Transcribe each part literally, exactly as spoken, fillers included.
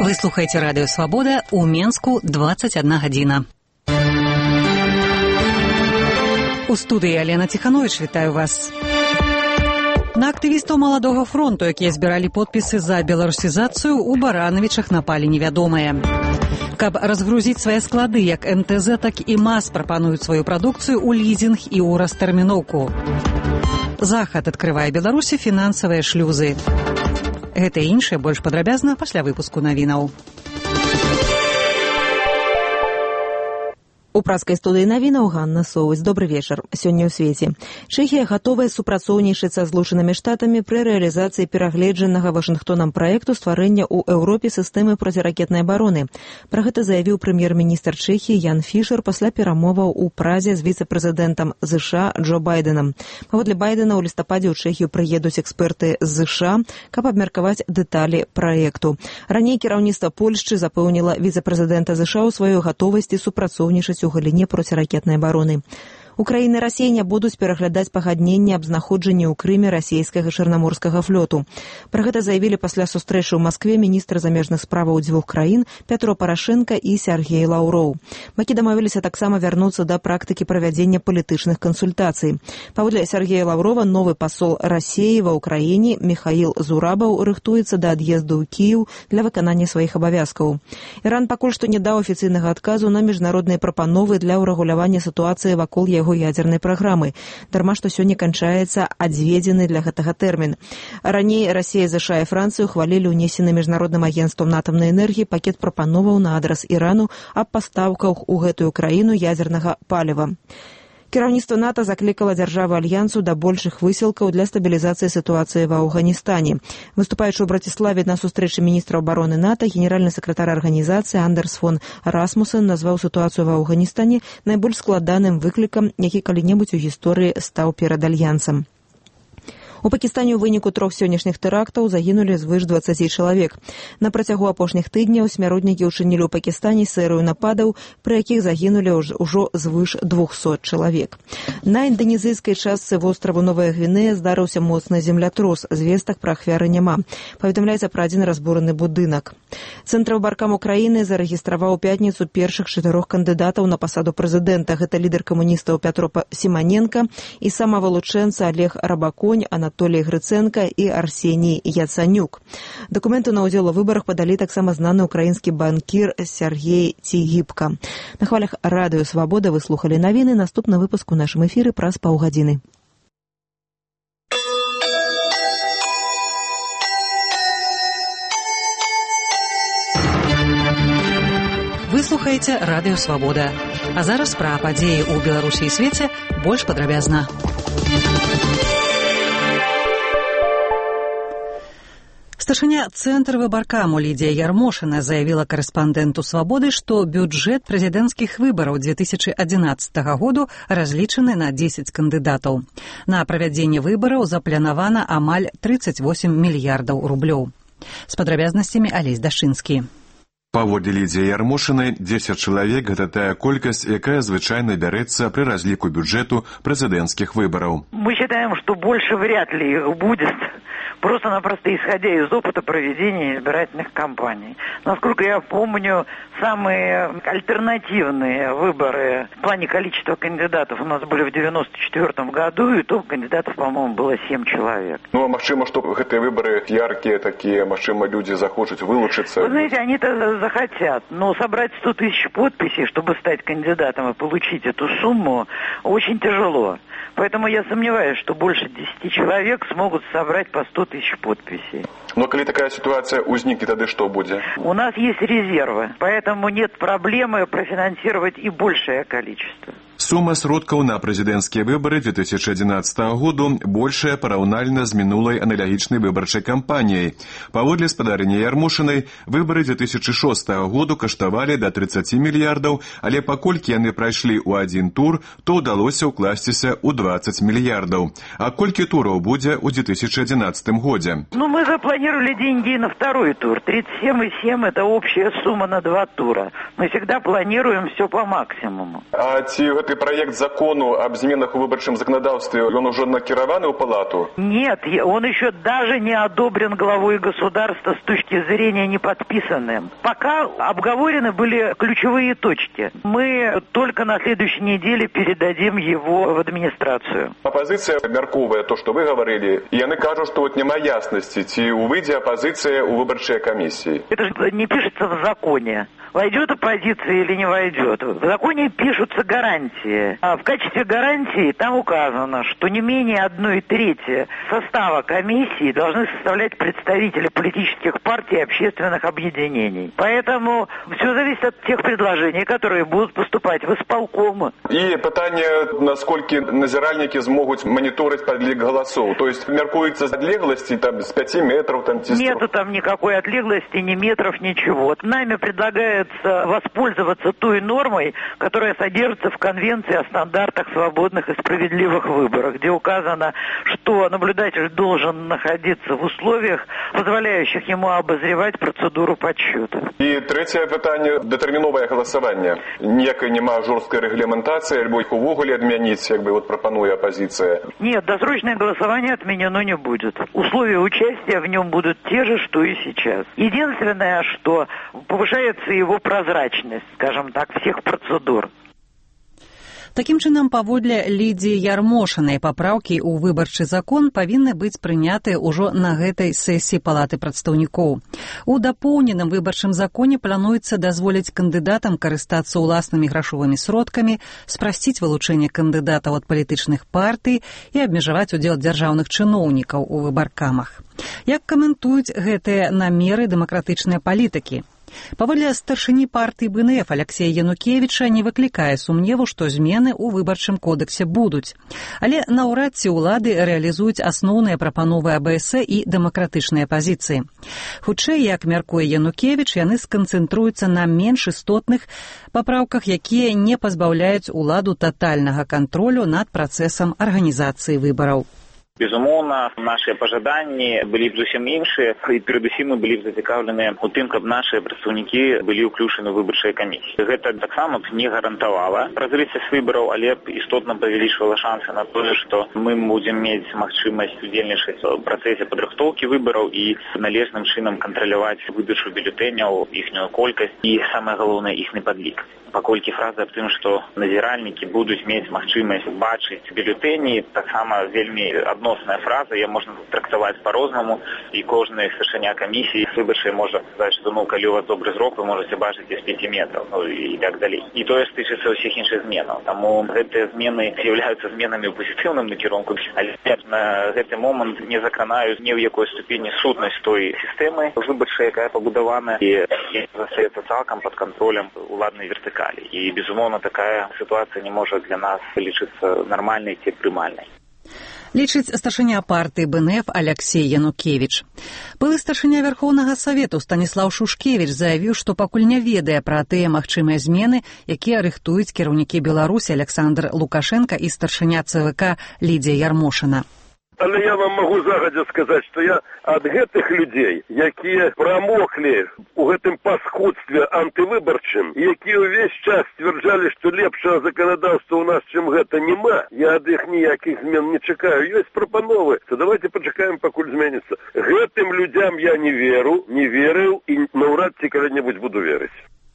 Вы слухаете Радио Свобода, у Менску двадцать одна гадзіна. У студыі Алена Тиханович, вітаю вас. На актывістаў маладога фронту, якія збіралі подпісы за беларусізацыю, у Баранавічах напалі невядомыя. Каб разгрузіць свае склады, як эм тэ зэ, так і МАЗ прапануюць сваю прадукцыю ў лізінг і ў растэрміноўку. Захад адкрывае Беларусі фінансавыя шлюзы. Гэта і іншае больш падрабязна пасля выпуску навінаў. У праскай студыі навінаў Ганна Соўваць. Добры вечар. Сёння ў свеце. Чэхія гатовая супрацоўнічаць са Злучанымі Штатамі пры рэалізацыі перагледжанага Вашынгтонам праекту стварэння ў Еўропе сістэмы проціракетнай абароны. Пра гэта заявіў прэм'ер-міністр Чэхіі Ян Фішэр пасля перамоваў у Празе з віцэ-прэзідэнтам ЗША Джо Байденам. Паводле Байдена ў лістападзе ў Чэхію прыедуць эксперты з ЗША, каб абмеркаваць дэталі праекту. Раней кіраўніцтва Польшчы запэўніла віцэ-прэзідэнта ЗША ў сваёй гатовасці супрацоўнічаць у галіне проціракетнай абароны. Украіна і Расія не будуць пераглядаць пагадненне аб знаходжанні ў Крыме расійскага чарнаморскага флоту. Пра гэта заявілі пасля сустрэчы ў Маскве міністр замежных справаў дзвюх краін Пятро Парашенка і Сергей Лаўроў. Бакі дамовіліся таксама вярнуцца да практыкі правядзення палітычных кансультацый. Паводле Сергея Лаўрова, новы пасол Расіі ва ўкраіне Міхаіл Зурабаў рыхтуецца да ад'езду ў Кіеў для выканання сваіх абавязкаў. Іран пакуль што не даў афіцыйнага адказу на міжнародныя прапановы для ўрэгулявання сітуацыі вакол яго ядзернай праграмы. Дарма, што сёння канчаецца адведзены для гэтага тэрмін. Раней Расія, ЗША і Францыю хвалілі ўнесены міжнародным агенцтвам атамнай энергіі пакет прапановаў на адрас Ірану аб пастаўках у гэтую краіну ядзернага паліва. Кіраўніцтва НАТО заклікала дзяржавы альянсу да большых высілкаў для стабілізацыі сітуацыі ва Афганістане. Выступаючы ў Браціславе на сустрэчы міністра абароны НАТО, генеральны сакратар арганізацыі Андерс фон Расмусен назваў сітуацыю ва Афганістане найбольш складаным выклікам, які калі-небудзь у гісторыі стаў перад альянсам. У Пакістане ў выніку трох сённяшніх тэрактаў загінулі звыш дваццаці чалавек. На працягу апошніх тыдняў смяротнікі ўчынілі ў Пакістане серыю нападаў, пры якіх загінулі ўжо звыш двухсот чалавек. На інданезійскай частцы востраву Новая Гвінея здарыўся моцны землятрус. Звестак пра ахвяры няма. Паведамляецца пра адзін разбураны будынак. Цэнтраўбаркам Украіны зарэгістраваў у пятніцу першых чатырох кандыдатаў на пасаду прэзідэнта. Гэта лідар камуністаў Пятро Сіманенка і самавылучэнца Олег Рабаконь, Анатолій Грыценка і Арсеній Яцанюк. Дакументы на ўдзел у выбарах падалі таксама знаны украінскі банкір Сергей Цігіпка. На хвалях Радыё Свабода вы слухалі навіны. Наступны выпуск у нашым эфіры праз паўгадзіны. Вы слухаеце Радыё Свабода. А зараз пра падзеі ў Беларусі і свеце больш падрабязна. Старшыня Цэнтр выбаркаму Лідія Ярмошына заявіла карэспандэнту «Свабоды», што бюджэт прэзідэнцкіх выбараў две тысячи адзінаццатага году разлічаны на дзесяць кандыдатаў. На правядзенне выбараў запланавана амаль тридцать восемь мільярдаў рублёў. З падрабязнасцямі Алесь Дашынскі. Паводле Лідзіі Ярмошынай, дзесяць чалавек – гэта тая колькасць, якая звычайна бярэцца пры разліку бюджэту прэзідэнцкіх выбараў. Мы считаем, что больше вряд ли их будет, просто-напросто исходя из опыта проведения избирательных кампаний. Насколько я помню, самые альтернативные выборы в плане количества кандидатов у нас были в девяносто четвёртом году, и то кандидатов, по-моему, было семь человек. Ну, а магчыма, што гэтыя выборы яркие такие, магчыма, люди захочуць вылучыцца? Вы знаете, они-то захотят, но собрать сто тысяч подписей, чтобы стать кандидатом и получить эту сумму, очень тяжело. Поэтому я сомневаюсь, что больше десяти человек смогут собрать по сто тысяч подписей. Но коли такая ситуация узникнет, тогда что будет? У нас есть резервы, поэтому нет проблемы профинансировать и большее количество. Сума сродкаў на прэзідэнцкія выбары две тысячи адзінаццатага году большая параўнальна з мінулай аналагічнай выбарчай кампаніяй. Паводле спадарыні Ярмошынай, выбары две тысячи шостага году каштавалі да тридцати мільярдаў, але паколькі яны прайшлі ў адзін тур, то ўдалося ўкласціся ў двадцать мільярдаў. А колькі тураў будзе ў две тысячи адзінаццатым годзе? Ну, мы запланировали деньги на второй тур. тридцать семь и семь – это общая сумма на два тура. Мы всегда планируем все по максимуму. А ці гэты проект закону об зменах у выборчем законодательстве, он уже накирован в палату? Нет, он еще даже не одобрен главой государства с точки зрения не подписанным. Пока обговорены были ключевые точки. Мы только на следующей неделе передадим его в администрацию. Оппозиция мерковая, то, что вы говорили, и они кажут, что вот нема ясности, ти увидя оппозиция у выборчей комиссии. Это же не пишется в законе. Войдет оппозиция или не войдет. В законе пишутся гарантии. А в качестве гарантии там указано, что не менее одной трети состава комиссии должны составлять представители политических партий и общественных объединений. Поэтому все зависит от тех предложений, которые будут поступать в исполком. И питание, насколько назиральники смогут мониторить подлег голосов. То есть меркуется отлеглости там, с пяти метров? Там, Нету там никакой отлеглости, ни метров, ничего. Нами предлагается воспользоваться той нормой, которая содержится в Конвенции о стандартах свободных и справедливых выборов, где указано, что наблюдатель должен находиться в условиях, позволяющих ему обозревать процедуру подсчета. И третье питание – детерминовое голосование. Ніякої нема жорсткої регламентації, або їх увогуле отменить, як би вот пропонує оппозиция. Нет, досрочное голосование отменено не будет. Условия участия в нем будут те же, что и сейчас. Единственное, что повышается его прозрачность, скажем так, всех процедур. Такім чынам, паводле Лідзіі Ярмошынай, папраўкі ў выбарчы закон павінны быць прынятыя ўжо на гэтай сесіі Палаты прадстаўнікоў. У дапоўненым выбарчым законе плануецца дазволіць кандыдатам карыстацца ўласнымі грашовымі сродкамі, спрасціць вылучэнне кандыдатаў ад палітычных партый і абмежаваць удзел дзяржаўных чыноўнікаў у выбаркамах. Як каментуюць гэтыя намеры дэмакратычныя палітыкі? Паводле старшыні партыі бэ эн эф Алексея Янукевіча не выклікае сумневу, што змены ў выбарчым кодэксе будуць. Але наўрад ці ўлады рэалізуюць асноўныя прапановы а бэ эс і дэмакратычныя пазіцыі. Хутчэй, як мяркуе Янукевіч, яны сканцэнтруюцца на менш істотных папраўках, якія не пазбаўляюць уладу татальнага кантролю над працэсам арганізацыі выбараў. Безумоўна, нашыя пажаданні былі б зусім іншыя, і перадусім мы былі б зацікаўленыя у тым, каб нашыя прадстаўнікі былі ўключаны ў выбарчыя камісіі. Гэта таксама б не гарантавала празрыстасць выбараў, але б істотна павялічвала шансы на тое, што мы будзем мець магчымасць удзельнічаць у працэсе падрыхтоўкі выбараў і належным чынам кантраляваць выдачу бюлетэняў, іхнюю колькасць і, самае галоўнае, іхні падлік. Паколькі фраза аб тым, што назіральнікі будуць мець магчымасць бачыць бюлетэні, таксама вельмі адносная фраза, яе можна трактаваць па-рознаму, і кожны старшыня камісіі выбарчай можа сказаць, што ну, калі у вас добры зрок, вы можаце бачыць з пяці метраў, ну і так далей. І тое ж тычыцца ўсіх іншых зменаў. Таму гэтыя змены з'яўляюцца зменамі ў пазітыўным накірунку, але на гэты момант не закранаюць ні ў якой ступені сутнасць той сістэмы выбарчай, якая пабудавана, і застаецца цалкам пад кантролем уладнай вертыкалі. І, безумоўна, такая сітуацыя не можа для нас лічыцца нармальнай ці прымальнай. Лічыць старшыня партыі бэ эн эф Алексей Янукевіч. Былы старшыня Вярхоўнага Савету Станіслаў Шушкевіч заявіў, што пакуль не ведае пра тыя магчымыя змены, якія рыхтуюць кіраўнікі Беларусі Александр Лукашенко і старшыня цэ вэ ка Лідзія Ярмошына. Але я вам могу загадзя сказаць, што я ад гэтых людзей, якія прамоклі ў гэтым паскудстве антывыбарчым, якія ўвесь час сцвярджалі, што лепшага заканадаўства ў нас, чым гэта, няма, я ад іх ніякіх змен не чакаю. Ёсць прапановы, то давайте пачакаем, пакуль зменіцца. Гэтым людзям я не веру, не верыў і наўрад ці калі-небудзь буду верыць.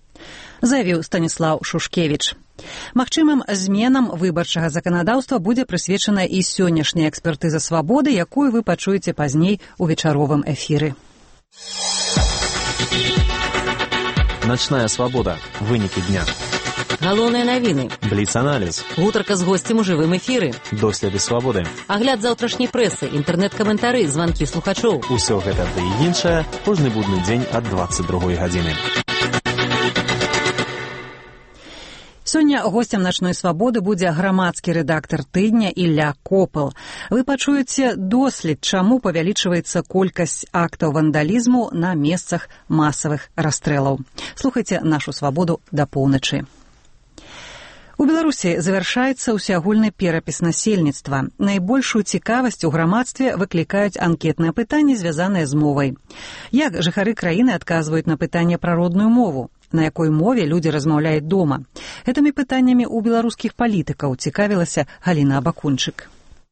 Заявіў Станіслаў Шушкевіч. Магчымым зменам выбарчага заканадаўства будзе прысвечана і сённяшняя экспертыза свабоды, якую вы пачуеце пазней у вечаровым эфіры. Ночная свабода. Вынікі дня. Галоўныя навіны. Бліц-аналіз. Гутарка з госцем у жывым эфіры. Доследы свабоды. Агляд заўтрашняй прэсы, інтэрнэт-каментары, званкі слухачоў. Усё гэта ды і іншае кожны будны дзень ад дваццаць другой гадзіны. Сёння госцем «Начной свабоды» будзе грамадскі рэдактар тыдня Ілля Копыл. Вы пачуеце дослед, чаму павялічваецца колькасць актаў вандалізму на месцах масавых расстрэлаў. Слухайце «Нашу свабоду» да поўначы. У Беларусі завяршаецца ўсеагульны перапіс насельніцтва. Найбольшую цікавасць у грамадстве выклікаюць анкетныя пытанні, звязаныя з мовай. Як жыхары краіны адказваюць на пытанне пра родную мову? На якой мове людзі размаўляюць дома? Гэтымі пытаннямі ў беларускіх палітыкаў цікавілася Галіна Абакунчык.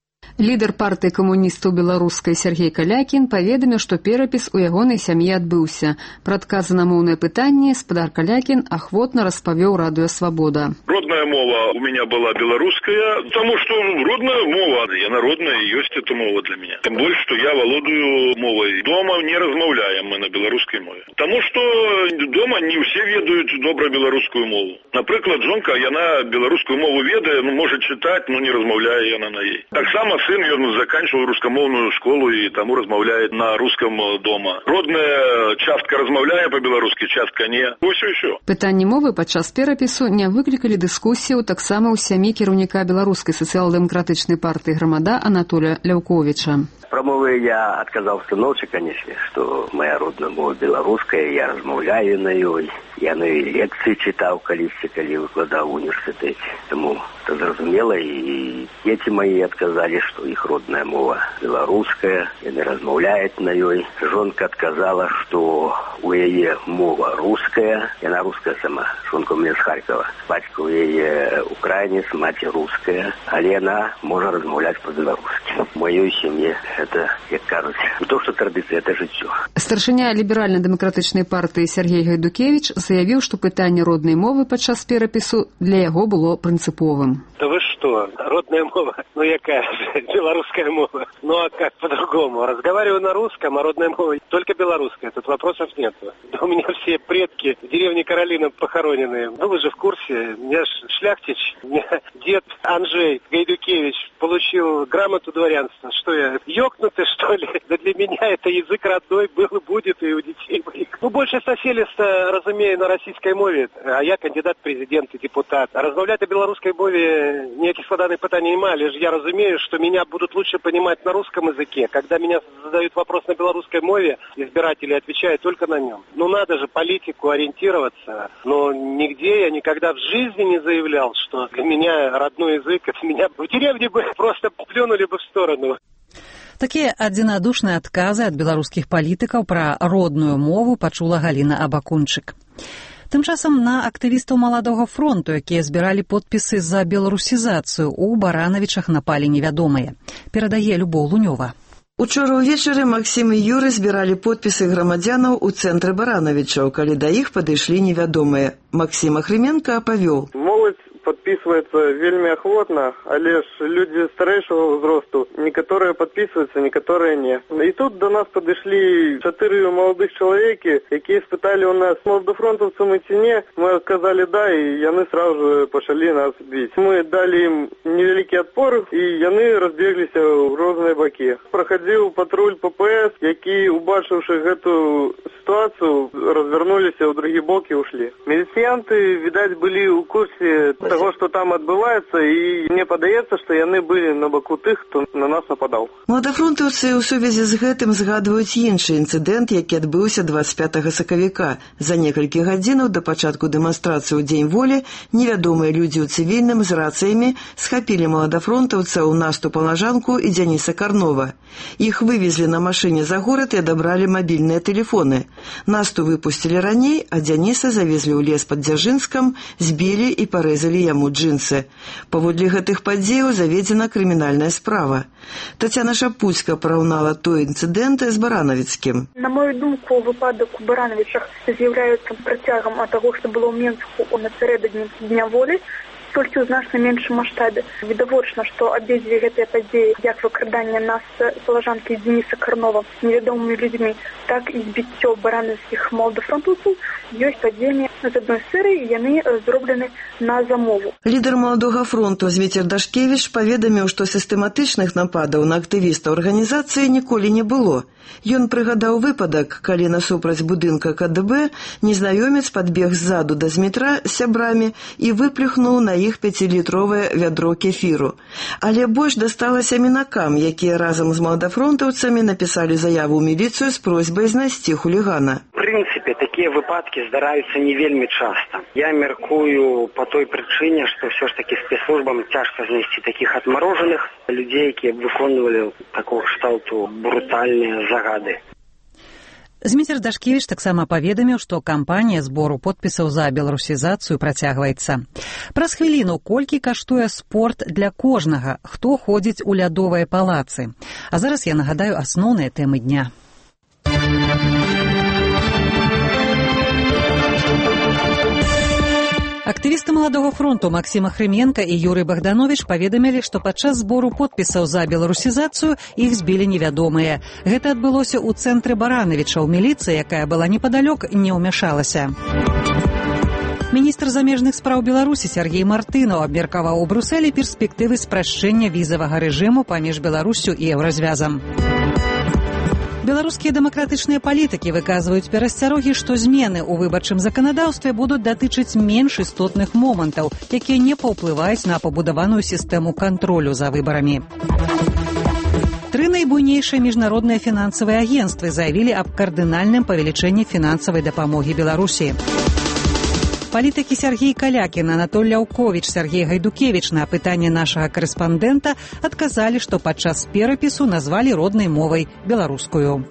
Лідар партыі камуністаў беларускай Сергей Калякін паведаміў, што перапіс у ягонай сям'і адбыўся. Пра адказы на моўнае пытанне спадар Калякін ахвотна распавёў радыё «Свабода». Родная мова у меня была белорусская, потому что родная мова, я народная, и есть эта мова для меня. Тем более, что я володую мовой. Дома не размовляем мы на белорусской мове. Потому что дома не все ведают добро белорусскую мову. Например, жонка, яна белорусскую мову ведает, ну, может читать, но не размовляет яна на ей. Так само сын, он заканчивал русскомовную школу и тому размовляет на русском дома. Родная частка размовляет по-белорусски, частка не. Вот все еще. Пытанні мовы падчас перапісу не выклікалі дыскусію таксама ў сям'і кіраўніка беларускай сацыял-дэмакратычнай партыі «Грамада» Анатолія Ляўковіча. Про мовы я отказал сыновче, конечно, что моя родная мова белорусская, я размовляю на ёй. Я на ёй лекции читал количество, когда выкладал в университете. Тому это зразумело, и дети мои отказали, что их родная мова белорусская, и не размовляет на ёй. Жонка отказала, что у яе мова русская, и она русская сама. Жонка у меня с Харькова. Батька у яе украинец, мать русская, але она может размовлять по-белорусски. В моей семье это, як кажуть, не то, что традиция, это жыццё. Старшыня ліберальна-дэмакратычнай партыі Сергей Гайдукевич заявіў, што пытанне роднай мовы падчас перапісу для яго было прынцыповым. Да вы что, родная мова? Ну якая же, белорусская мова. Ну а как по-другому? Разговариваю на русском, а родная мова только белорусская. Тут вопросов нет. Да у меня все предки в деревне Каролина похоронены. Ну вы же в курсе, у меня шляхтич, у меня дед Анжей Гайдукевич получил грамоту дворянства. Что я, ёкнутый, что ли? Да для меня это язык родной был и будет, и у детей моих. Ну, больше соселиста, разумею, на российской мове, а я кандидат в президенты, депутат. А размовлять о белорусской мове ніяких складаних питань немає, лишь я разумею, что меня будут лучше понимать на русском языке. Когда меня задают вопрос на белорусской мове, избиратели отвечают только на нем. Ну, надо же политику ориентироваться. Но нигде я никогда в жизни не заявлял, что для меня родной язык, это меня в деревне бы просто плюнули бы в сторону. Такія адзінадушныя адказы ад беларускіх палітыкаў пра родную мову пачула Галіна Абакунчык. Тым часам на актывістаў маладога фронту, якія збіралі подпісы за беларусізацыю, у Баранавічах напалі невядомыя. Перадае Любоў Лунёва. Учора ўвечары Максім і Юры збіралі подпісы грамадзянаў у цэнтры Баранавічаў, калі да іх падышлі невядомыя. Максім Ахрыменка апавёў. Моладзь подписывается вельми охотно, а лишь люди старейшего возрасту, некоторые подписываются, некоторые не. И тут до нас подошли четыре молодых человеки, которые испытали у нас молодофронтовцам и цене. Мы сказали да, и яны сразу же пошли нас бить. Мы дали им невеликий отпор, и яны разбеглись в разные боки. Проходил патруль ППС, які, убачивши эту ситуацию, развернулись в другие боки и ушли. Милицианты, видать, были в курсе того, что там отбывается, и мне падаецца, што яны былі на баку тых, хто на нас нападаў. Маладафронтаўцы ў сувязі з гэтым згадваюць іншы інцыдэнт, які адбыўся дваццаць пятага сакавіка. За некалькі гадзінаў да пачатку дэманстрацыі ў Дзень волі невядомыя людзі ў цывільным з рацыямі схапілі маладафронтаўца ў наступ на Жанку і Дзяніса Карнова. Іх вывезлі на машыне за горад і адабралі мабільныя тэлефоны. Насту выпусцілі раней, а Дзяніса завезлі ў лес пад Дзяржынскам, збілі і парэзалі яму джинсы. Паводле гэтых падзеяў заведзена крымінальная справа. Тацяна Шапуцька параўнала той інцыдэнт з Баранавіцкім. На мою думку, выпадак у Баранавічах з'яўляецца працягам ад таго, што было ў Менску напярэдадні Дня волі, толькі ў значна меншым маштабе. Відавочна, што абедзве гэтыя падзеі, як выкраданне нас палажанкі Дзяніса Карнова невядомымі людзьмі, так і збіццё баранаўскіх маладафронтаўцаў, ёсць падзеямі з адной серыі, яны зроблены на замову. Лідар маладога фронту Зміцер Дашкевіч паведаміў, што сістэматычных нападаў на актывістаў арганізацыі ніколі не было. Ён прыгадаў выпадак, калі насупраць будынка ка дэ бэ незнаёмец падбег ззаду да Змітра з сябрамі і выплюхнуў на іх пяцілітровае вядро кефіру. Але больш дасталася мінакам, якія разам з маладафронтаўцамі напісалі заяву ў міліцыю з просьбай знайсці хулігана. В прынцыпе, такія выпадкі здараюцца не вельмі часта. Я мяркую по той прычыне, што ўсё ж такі спецслужбам цяжка знайсці такіх адмарожаных людзей, якія выконвалі такого кшталту брутальныя загады. Зміцер Дашкевіч таксама паведаміў, што кампанія збору подпісаў за беларусізацыю працягваецца. Праз хвіліну, колькі каштуе спорт для кожнага, хто ходзіць у лядовыя палацы. А зараз я нагадаю асноўныя тэмы дня. Актывісты Маладога фронту Максім Ахрыменка і Юрый Богданович паведамілі, што падчас збору подпісаў за беларусізацыю іх збілі невядомыя. Гэта адбылося ў цэнтры Баранавіча. Міліцыя, якая была непадалёк, не ўмяшалася. Міністр замежных спраў Беларусі Сергей Мартынаў абмеркаваў у Брусэлі перспектывы спрашчэння візавага рэжыму паміж Беларусю і Еўразвязам. Беларускія дэмакратычныя палітыкі выказваюць перасцярогі, што змены ў выбарчым заканадаўстве будуць датычыць менш істотных момантаў, якія не паўплываюць на пабудаваную сістэму кантролю за выбарамі. Тры найбуйнейшыя міжнародныя фінансавыя агенствы заявілі аб кардынальным павелічэнні фінансавай дапамогі Беларусі. Палітыкі Сергей Калякін, Анатоль Ляўковіч, Сергей Гайдукевіч на пытанне нашага карэспандэнта адказалі, што падчас перапісу назвалі роднай мовай беларускую.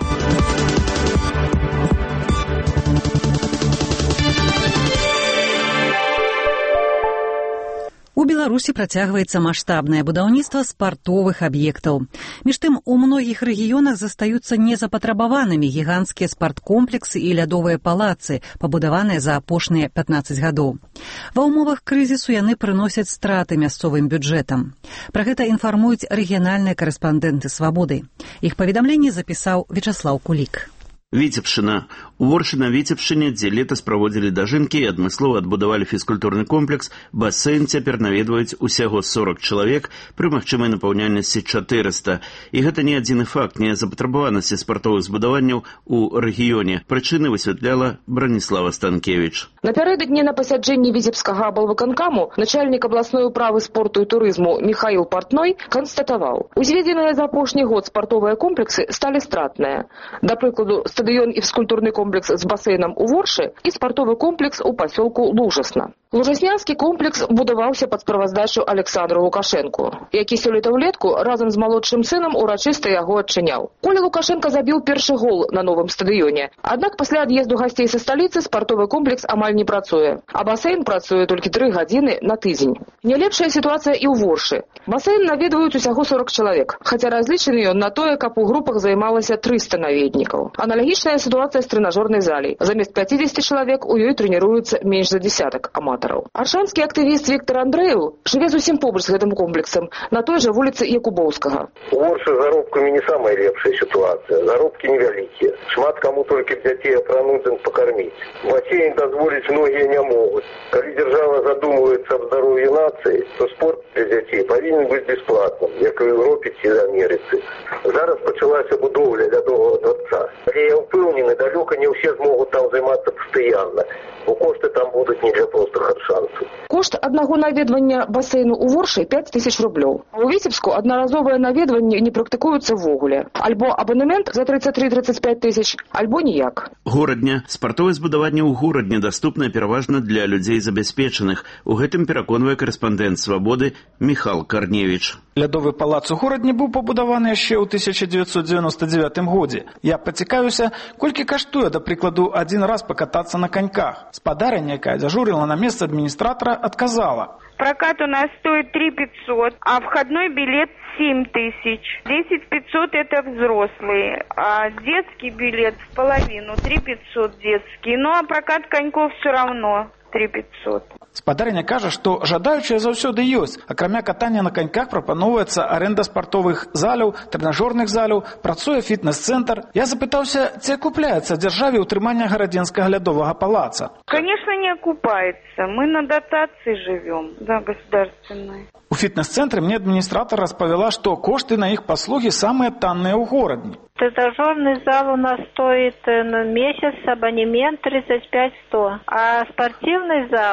У Беларусі працягваецца маштабнае будаўніцтва спартовых аб'ектаў. Між тым, у многіх рэгіёнах застаюцца незапатрабаванымі гіганцкія спарткомплексы і лядовыя палацы, пабудаваныя за апошнія пятнаццаць гадоў. Ва ўмовах крызісу яны прыносяць страты мясцовым бюджэтам. Пра гэта інфармуюць рэгіянальныя карэспандэнты «Свабоды». Іх паведамленне запісаў Вячаслаў Кулік. Віцебшчына. У Воршы на Віцебшчыне, дзе летась праводзілі дажынкі і адмыслова адбудавалі фізкультурны комплекс, басейн цяпер наведваюць усяго сорок чалавек пры магчымай напаўняльнасці чатырыста. І гэта не адзіны факт незапатрабаванасці спартовых збудаванняў у рэгіёне. Прычыны высвятляла Браніслава Станкевіч. Напярэдадні на пасяджэнні Віцебскага аблвыканкаму начальнік абласной управы спорту і турызму Михаил Партной канстатаваў: узведзеныя за апошні год спартовыя комплексы сталі стратныя. Да прыкладу, стадыён і фізкультурны комплекс з басейнам у Воршы і спартовы комплекс у пасёлку Лужасна. Лужаснянскі комплекс будаваўся пад справаздачу Александру Лукашэнку, які сёлета ўлетку разам з малодшым сынам урачыста яго адчыняў. Коля Лукашенко забіў першы гол на новым стадыёне. Аднак пасля ад'езду гасцей са сталіцы спартовы комплекс амаль не працуе, а басейн працуе толькі тры гадзіны на тыдзень. Не лепшая сітуацыя і ў Воршы. Басейн наведваюць усяго сорок чалавек, хаця разлічаны ён на тое, каб у групах займалася трыста наведнікаў. Аналагічная сітуацыя з трэнажорнай залей. Замест пяцідзесяці чалавек у ёй трэніруецца менш за дзесятак аматараў. Аршанскі актывіст Віктор Андрэеў жыве зусім побач з гэтым комплексам, на той жа вуліцы Якубоўскага. У Воршы з заробкамі не самая лепшая сітуацыя. Заробкі невялікія. Шмат каму толькі дзяцей апрануць і пакарміць. Басейн дазволіць многія не могуць. Калі дзяржава задумваецца аб здароўі нацыі, то спорт для дзяцей павінен быць бясплатным, як і ў Еўропе ці ў Амерыцы. Зараз пачалася будоўля лядовага дворца. Але я ўпэўнены, далёка не ўсе змогуць там займацца пастаянна, бо кошты там будуць не для простых аршанцаў. Кошт аднаго наведвання басейну ў Воршы пяць тысяч рублёў. У Віцебску аднаразовыя наведванні не практыкуюцца ввогуле. Альбо абанемент за тридцать три тридцать пять тысяч, альбо ніяк. Горадня. Спартовае збудаванне ў горадні даступнае пераважна для людзей забяспечаных. У гэтым пераконвае карэспандэнт «Свабоды» Міхал Карневіч. Лядовы палац у горадні быў пабудаваны яшчэ ў тысяча дзевяцьсот девяносто девятым годзе. Я пацікаюся, колькі каштуе, да прыкладу, адзін раз пакатацца на каньках. Спадарня, якая дзяжурыла на месцы адміністратара, отказала. Прокат у нас стоит три пятьсот, а входной билет семь тысяч. десять пятьсот это взрослые, а детский билет в половину, три пятьсот детский. Ну а прокат коньков все равно три пятьсот. Спадарня кажа, што жадаючыя заўсёды ёсць. Акрамя катання на каньках прапаноўваецца арэнда спартовых заляў, трэнажорных заляў, працуе фітнес-цэнтр. Я запытаўся, ці акупляецца дзяржаве ўтрыманне гарадзенскага лядовага палаца. Конечно, не окупается. Мы на дотации живем, да, государственной. У фітнес-цэнтры мне адміністратар распавяла, што кошты на іх паслугі самыя танныя ў горадні. Тренажерный зал у нас стоит на месяц абонемент тридцать пять сто, а спортивный зал час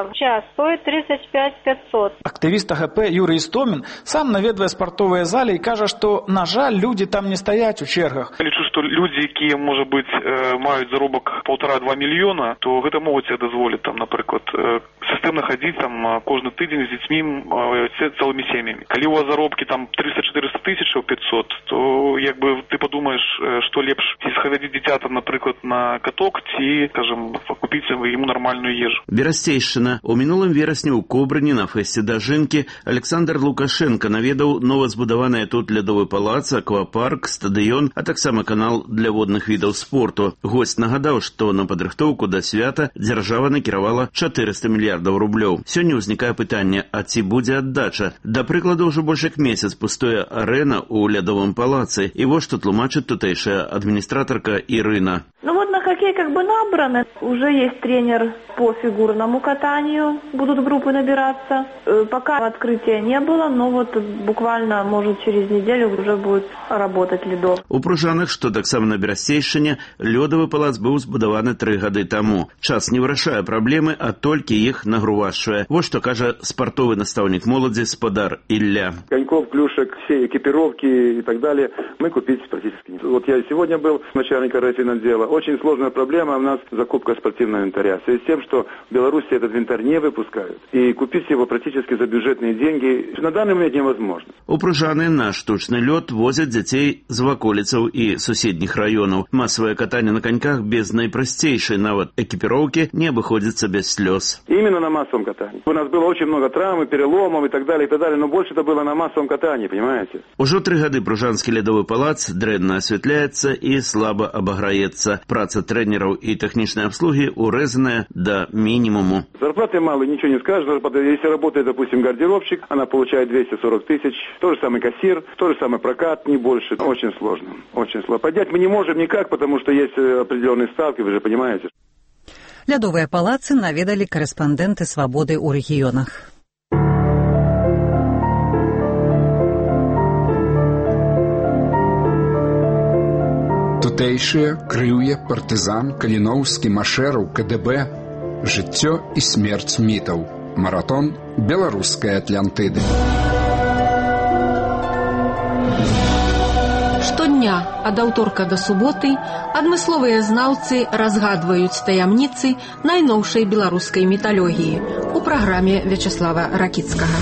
стоит тридцать пять пятьсот. Актывіст АГП Юрий Істомін сам наведвае спартовыя залі і кажа, што, на жаль, людзі там не стаяць у чергах. Я лічу, што людзі, якія, можа быць, маюць заробак полтора-два мільёна, то гэта могуць себе дазволіць, там, напрыклад, сістэмна хадзіць там кожны тыдзень з дзецьмі цэлымі сем'ямі. Калі у вас заробкі там триста-четыреста тысячаў пятьсот, то як бы ты падумаеш, што лепш ці схадзіць дзіця там, напрыклад, на каток, ці, скажем, купіць яму нармальную ежу. Берасцейшчына. У мінулым верасні ў Кобрыні на фэсце дажынкі Александр Лукашенко наведаў новазбудаваныя тут лядовы палац, аквапарк, стадыён, а таксама канал для водных відаў спорту. Госць нагадаў, што на падрыхтоўку да свята дзяржава накіравала чатырыста мільярдаў рублёў. Сёння ўзнікае пытанне, а ці будзе аддача? Да прыкладу, ўжо больш як месяц пустуе арэна ў лядовым палацы. І вось што тлумачыць тутэйшая адміністратарка Ірына. Ну вот на хоккей как бы набраны. Уже есть тренер по фигурному катанию. Будут группы набираться. Пока открытия не было, но вот буквально, может, через неделю уже будет работать ледов. У Пружанах, што таксама на Берасцейшчыне, лёдавы палац быў збудаваны тры гады таму. Час не вырашае праблемы, а толькі іх нагрувашчвае. Вот што кажа спартовы настаўнік моладзі спадар Ілля. Коньков, клюшек, все экипировки и так далее мы купить практически не. Вот я сегодня был начальником райфинотдела. Очень сложная проблема у нас закупка спортивного инвентаря. В связи с тем, что в Беларуси этот инвентарь не выпускают. И купить его практически за бюджетные деньги на данный момент невозможно. У Пружаны на штучны лёд возят дзяцей з ваколіцаў і суседніх раёнаў. Масавае катанне на коньках без найпрасцейшай нават экіпіроўкі не абыходзіцца без слёз. Именно на массовом катании. У нас было очень много травм, переломов и так далее, и так далее, но больше это было на массовом катании, понимаете? Ужо тры гады Пружанскі лядовы палац дрэнна асвятляецца і слаба абаграецца. Праца трэнераў і тэхнічнай абслугі урэзаная да мінімуму. Зарплаты мало, ничего не скажешь. Если работает, допустим, гардеробщик, она получает двести сорок тысяч. То же самый кассир, то же самый прокат, не больше. Очень сложно. Очень сложно. Поднять мы не можем никак, потому что есть определенные ставки, вы же понимаете. Лядовыя палацы наведалі корэспандэнты «Свабоды» ў рэгіёнах. Тутэйшыя, Крыўе, партызан, Каліноўскі, Машэраў, КДБ, жыццё і смерць мітаў. Маратон беларускай Атлантыды. Штодня ад аўторка да суботы адмысловыя знаўцы разгадваюць таямніцы найноўшай беларускай міталогіі у праграме Вячаслава Ракіцкага.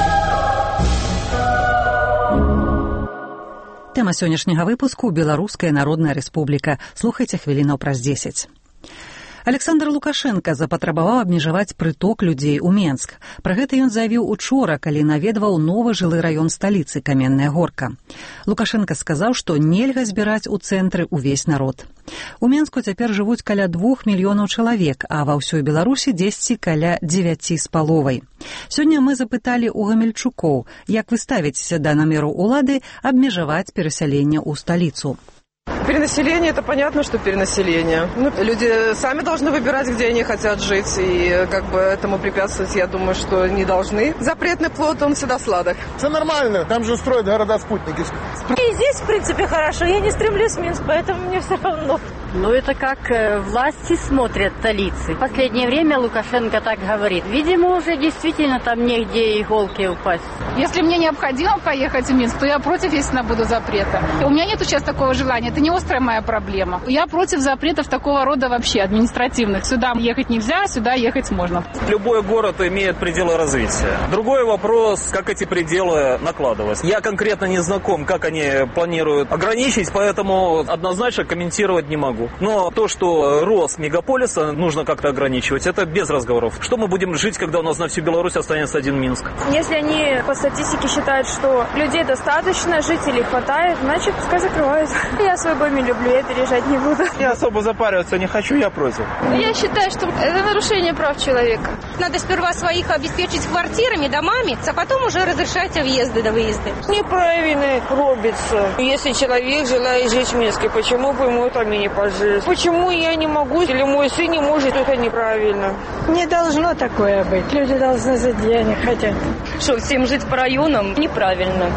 Тэма сённяшняга выпуску «Беларуская народная рэспубліка». Слухайце хвілінаў праз дзесяць. Александр Лукашенко запатрабаваў абмежаваць прыток людзей у Менск. Пра гэта ён заявіў учора, калі наведваў новы жылы раён сталіцы Каменная Горка. Лукашенко сказаў, што нельга збіраць у цэнтры ўвесь народ. У Менску цяпер жывуць каля двух мільёнаў чалавек, а ва ўсёй Беларусі дзесьці каля дзевяці з паловай. Сёння мы запыталі ў гамельчукоў, як вы ставіцеся да намеру ўлады абмежаваць перасяленне ў сталіцу. Перенаселение, это понятно, что перенаселение. Ну, люди сами должны выбирать, где они хотят жить, и как бы этому препятствовать, я думаю, что не должны. Запретный плод, он всегда сладок. Все нормально, там же строят города-спутники. И здесь, в принципе, хорошо. Я не стремлюсь в Минск, поэтому мне все равно. Ну, это как э, власти смотрят столицы. В последнее время Лукашенко так говорит. Видимо, уже действительно там негде иголки упасть. Если мне необходимо поехать в Минск, то я против, естественно, буду запрета. У меня нет сейчас такого желания. Это не острая моя проблема. Я против запретов такого рода вообще, административных. Сюда ехать нельзя, сюда ехать можно. Любой город имеет пределы развития. Другой вопрос, как эти пределы накладывать. Я конкретно не знаком, как они планируют ограничить, поэтому однозначно комментировать не могу. Но то, что рост мегаполиса нужно как-то ограничивать, это без разговоров. Что мы будем жить, когда у нас на всю Беларусь останется один Минск? Если они по статистике считают, что людей достаточно, жителей хватает, значит, пускай закрывают. Я свой дом не люблю, я переезжать не буду. Я особо запариваться не хочу, я против. Я считаю, что это нарушение прав человека. Надо сперва своих обеспечить квартирами, домами, а потом уже разрешать въезды да выезды. Неправильно робится. Если человек желает жить в Минске, почему бы ему там и не пожить? Почему я не могу, или мой сын не может, это неправильно. Не должно такое быть. Люди должны за денег хотят. Что, всем жить по районам? Неправильно.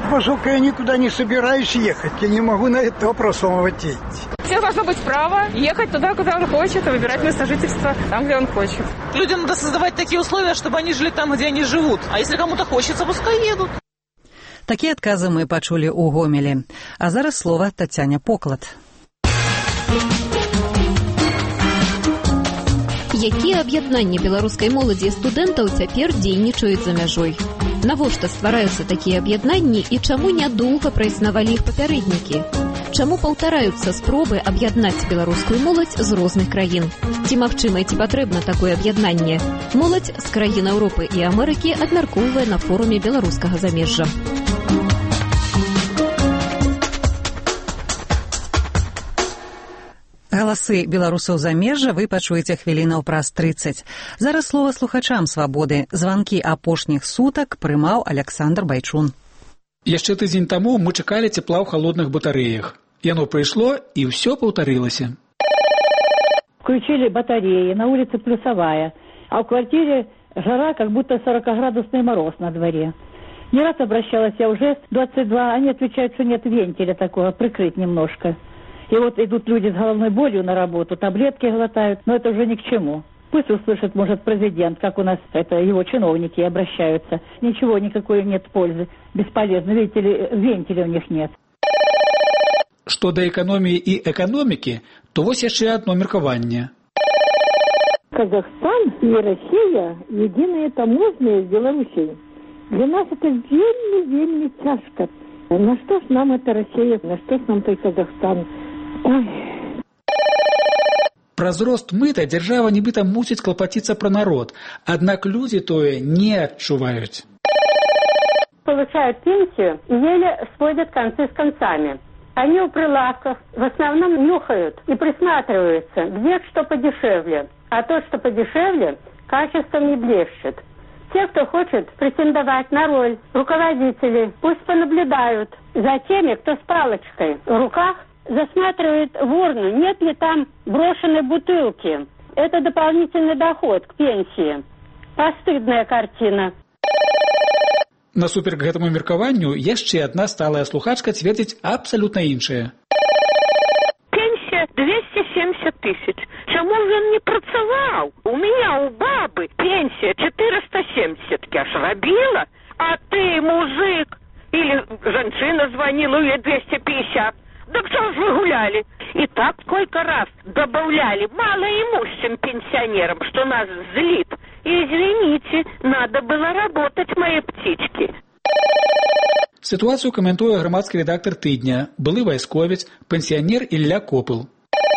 Поскольку я никуда не собираюсь ехать, я не могу на этот вопрос вам ответить. Всем должно быть право ехать туда, куда он хочет, и выбирать место жительства там, где он хочет. Людям надо создавать такие условия, чтобы они жили там, где они живут. А если кому-то хочется, пускай едут. Такія адказы мы пачулі ў Гомелі. А зараз слова Тацяне Поклад. Якія аб'яднанні беларускай моладзі і студэнтаў цяпер дзейнічаюць за мяжой? Навошта ствараюцца такія аб'яднанні і чаму нядоўга праіснавалі іх папярэднікі? Чаму паўтараюцца спробы аб'яднаць беларускую моладзь з розных краін? Ці магчыма і ці патрэбна такое аб'яднанне? Моладзь з краін Еўропы і Амерыкі абмяркоўвае на форуме беларускага замежжа. Галасы беларусаў замежжа вы пачуеце хвілінаў праз трыццаць. Зараз слова слухачам свабоды. Званкі апошніх сутак прымаў Аляксандр Байчун. Яшчэ тыдзень таму мы чакалі цепла ў халодных батарэях. Яно прыйшло, і ўсё паўтарылася. Включили батареи, на улице плюсовая, а в квартире жара, как будто сорокаградусный мороз на дворе. Не раз обращалась я уже, двадцать два, они отвечают, что нет вентиля такого, прикрыть немножко. И вот идут люди с головной болью на работу, таблетки глотают, но это уже ни к чему. Пусть услышит, может, президент, как у нас это его чиновники обращаются. Ничего, никакой нет пользы. Бесполезно, видите ли, вентиля у них нет. Што да эканоміі і эканомікі, то вось яшчэ адно меркаванне. Казахстан и Россия единые таможенные с Белоруссией. Для нас это вельми-вельми тяжко. На что ж нам эта Россия, на что ж нам той Казахстан? Ой. Праз рост мыта дзяржава нібыта мусіць клапаціцца пра народ, аднак людзі тое не адчуваюць. Получают пенсию и еле сводят концы с концами. Они у прилавков в основном нюхают и присматриваются, где что подешевле. А то, что подешевле, качеством не блещет. Те, кто хочет претендовать на роль руководителей, пусть понаблюдают за теми, кто с палочкой в руках засматривает в урну, нет ли там брошенной бутылки. Это дополнительный доход к пенсии. Постыдная картина. Насуперак гэтаму меркаванню яшчэ адна сталая слухачка цвердзіць абсалютна іншае. Пенсия двести семьдесят тысяч. Чему же он не працаваў? У меня у бабы пенсия четыреста семьдесят. Я ж робила. А ты, мужик, или женщина звонила, ей двести пятьдесят. Да кто ж вы гуляли? И так сколько раз добавляли малоимущим пенсионерам, что нас злит. И извините, надо было работать, мои птички. Ситуацию коментуе громадский редактор «Тыдня», былы вайсковец, пенсионер Илья Копыл.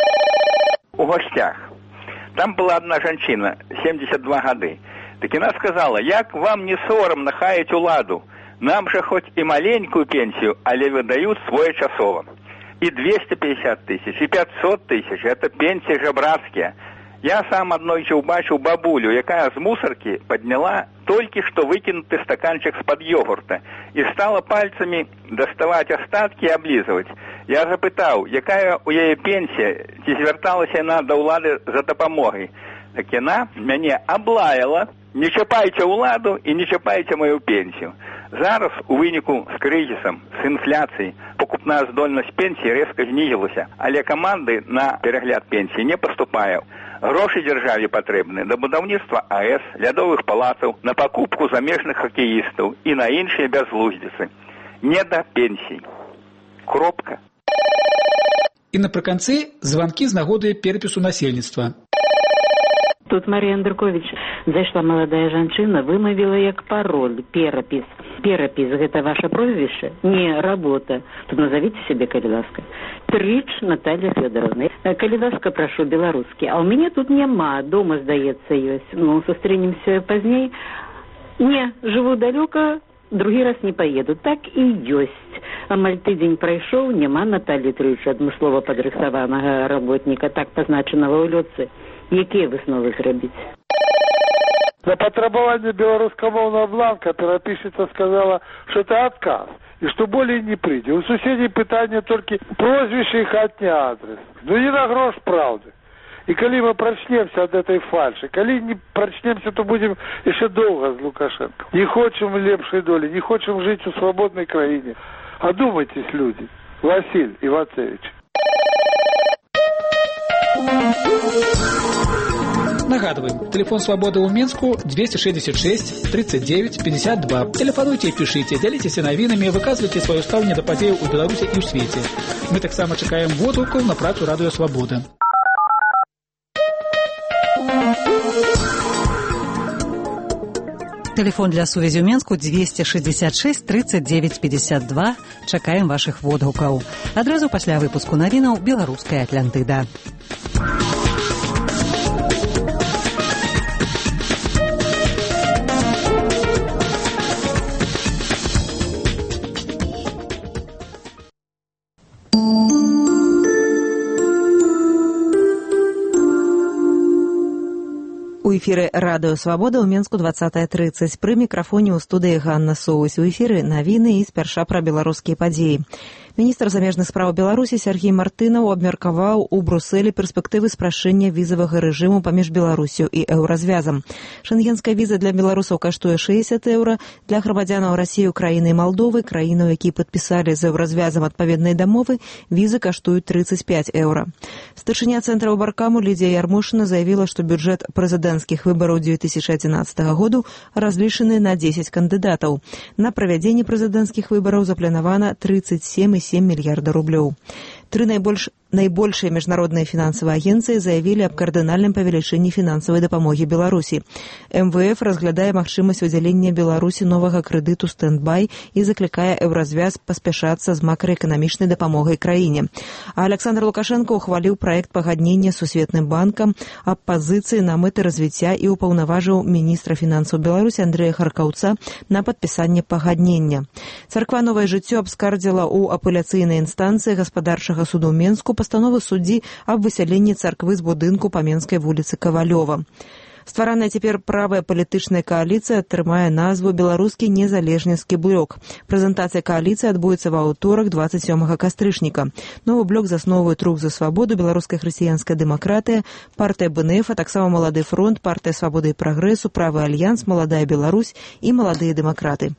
У гостях. Там была одна женщина, семьдесят два года. Так она сказала, як вам не соромно хаять уладу? Нам же хоть и маленькую пенсию, але выдают своечасово. И двести пятьдесят тысяч, и пятьсот тысяч, это пенсии жабрацкие. Я сам однойче убачил бабулю, якая з мусорки подняла только что выкинутый стаканчик с-под йогурта и стала пальцами доставать остатки и облизывать. Я запытал, якая у яе пенсия, ці звярталася яна до улады за допомогой. Так яна мяне облаяла, не чапайте уладу и не чапайте мою пенсию. Зараз у выніку з крызісам, з інфляцыяй, покупная здольнасць пенсіі рэзка знізілася, але каманды на перагляд пенсіі не паступае. Грошы дзяржаве патрэбны да будаўніцтва АЭС, лядовых палацаў, на пакупку замежных хакеістаў і на іншыя бязглуздзіцы. Не да пенсій. Кропка. І напрыканцы званкі з нагоды перапісу насельніцтва. Тут Мария Андрукович, зайшла молодая женщина, вымовила як пароль, перапіс. Перапіс, гэта ваше прозвище? Не, работа. Тут назовите себе, калі ласка. Трыч Наталья Федоровна. Калі ласка, прошу, беларускі. А у меня тут няма, дома, здаецца, ёсць. Ну, сустрэнемся пазней. Не, живу далёка, другі раз не поеду. Так і ёсць. Амаль тыдзень прайшоў, няма Натальи Трыч, адмыслова падрыхтаванага работніка, так пазначанага ў лётцы. Якія высновы зрабіць? За потребование белорусскомовного бланка переписчица сказала, что это отказ, и что более не придет. У соседей питание только прозвище и хатний адрес. Ну не на грош правды. И коли мы прочнемся от этой фальши, коли не прочнемся, то будем еще долго с Лукашенко. Не хочем лепшей доли, не хочем жить в свободной краине. Одумайтесь, люди. Василь Ивацевич. Нагадываем, телефон «Свободы» у Минску двести шестьдесят шесть тридцать девять пятьдесят два. Телефонуйте и пишите, делитесь навинами, выказывайте свое ставление до подей у Беларуси и в свете. Мы так само чекаем водгуков на працу Радио Свобода. Телефон для сувязі ў Менску двести шестьдесят шесть тридцать девять пятьдесят два. Чакаем вашых водгукаў. Адразу пасля выпуску навінаў «Беларуская Атлантыда». У эфіры Радыё Свабода ў Менску двадцатая тридцать. Пры мікрафоне ў студыі Ганна Соусь. У эфіры навіны і спярша пра беларускія падзеі. Міністр замежных спраў Беларусі Сергей Мартынаў абмеркаваў у Брусэлі перспектывы спрашчэння візавага рэжыму паміж Беларусю і еўразвязам. Шэнгенская віза для беларусаў каштуе шэсцьдзесят еўра, для грамадзянаў Расіі, Украіны і Малдовы, краінаў, якія падпісалі з еўразвязам адпаведнай дамовы, візы каштуюць тридцать пять еўра. Старшыня цэнтра Баркаму Лідія Ярмошына заявіла, што бюджэт прэзідэнцкіх выбараў две тысячи одиннадцатого году разлічаны на десять кандыдатаў. На правядзенне прэзідэнцкіх выбараў запланавана тридцать семь и семь мільярда рублёў. Тры найбольш Найбольшыя міжнародныя фінансавыя агенцыі заявілі аб кардынальным павелічэнні фінансавай дапамогі Беларусі. эм вэ эф разглядае магчымасць выдзялення Беларусі новага крэдыту стэндбай і заклікае еўразвяз паспяшацца з макраэканамічнай дапамогай краіне. А Александр Лукашенко ухваліў праект пагаднення з Сусветным банкам аб пазіцыі на мэты развіцця і ўпаўнаважыў міністра фінансаў Беларусі Андрэя Харкаўца на падпісанне пагаднення. Царква «Новае жыццё» абскардзіла ў апеляцыйнай інстанцыі гаспадарчага суду Менску пастановы суддзі аб высяленні царквы з будынку па Менскай вуліцы Кавалёва. Ствараная цяпер правая палітычная кааліцыя атрымае назву «Беларускі незалежніцкі блок». Прэзентацыя кааліцыі адбудзецца ва ўторак двадцать сёмага кастрычніка. Новы блок засноўваюць Рух за свабоду, Беларуская хрысціянская дэмакратыя, партыя бэ эн эф, а таксама Малады фронт, партыя свабоды і прагрэсу, Правы альянс, Маладая Беларусь і Маладыя дэмакраты.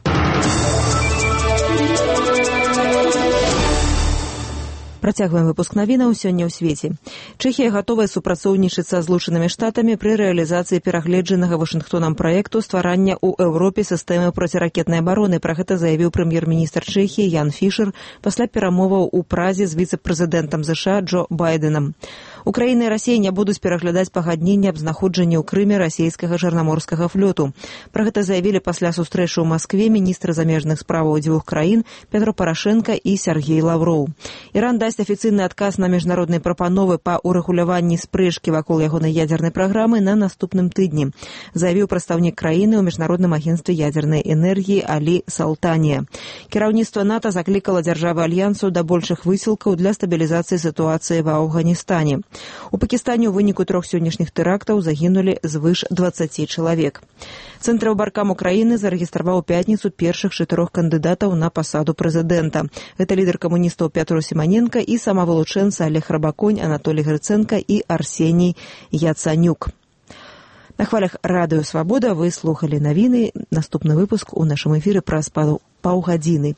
Працягваем выпуск навінаў сёння ў свеце. Чэхія гатовая супрацоўнічаць са Злучанымі Штатамі пры рэалізацыі перагледжанага Вашынгтонам праекту стварання ў Еўропе сістэмы проціракетнай абароны. Пра гэта заявіў прэм'ер-міністр Чэхіі Ян Фішер пасля перамоваў у Празе з віцэ-прэзідэнтам ЗША Джо Байденам. Украіна і Расія не будуць пераглядаць пагадненне аб знаходжанні ў Крыме расійскага чарнаморскага флоту. Пра гэта заявілі пасля сустрэчы ў Маскве міністры замежных справаў дзвюх краін Петро Парашенка і Сергей Лавроў. Іран дасць афіцыйны адказ на міжнародныя прапановы па ўрэгуляванні спрэчкі вакол ягонай ядзернай праграмы на наступным тыдні, заявіў прадстаўнік краіны ў міжнародным агенцтве ядзернай энергіі Алі Салтанія. Кіраўніцтва НАТО заклікала дзяржавы альянсу да большых высілкаў для стабілізацыі сітуацыі ва Афганістане. У Пакістане ў выніку трох сённяшніх тэрактаў загінулі звыш дваццаці чалавек. Цэнтр Баркам Украіны зарэгістраваў у пятніцу першых чатырох кандыдатаў на пасаду прэзідэнта. Гэта лідар камуністаў Пятро Сіманенка і самавылучэнцы Олег Рабаконь, Анатолій Грыцэнка і Арсеній Яцанюк. На хвалях Радыё Свабода вы слухалі навіны. Наступны выпуск у нашым эфіры праз паўгадзіны.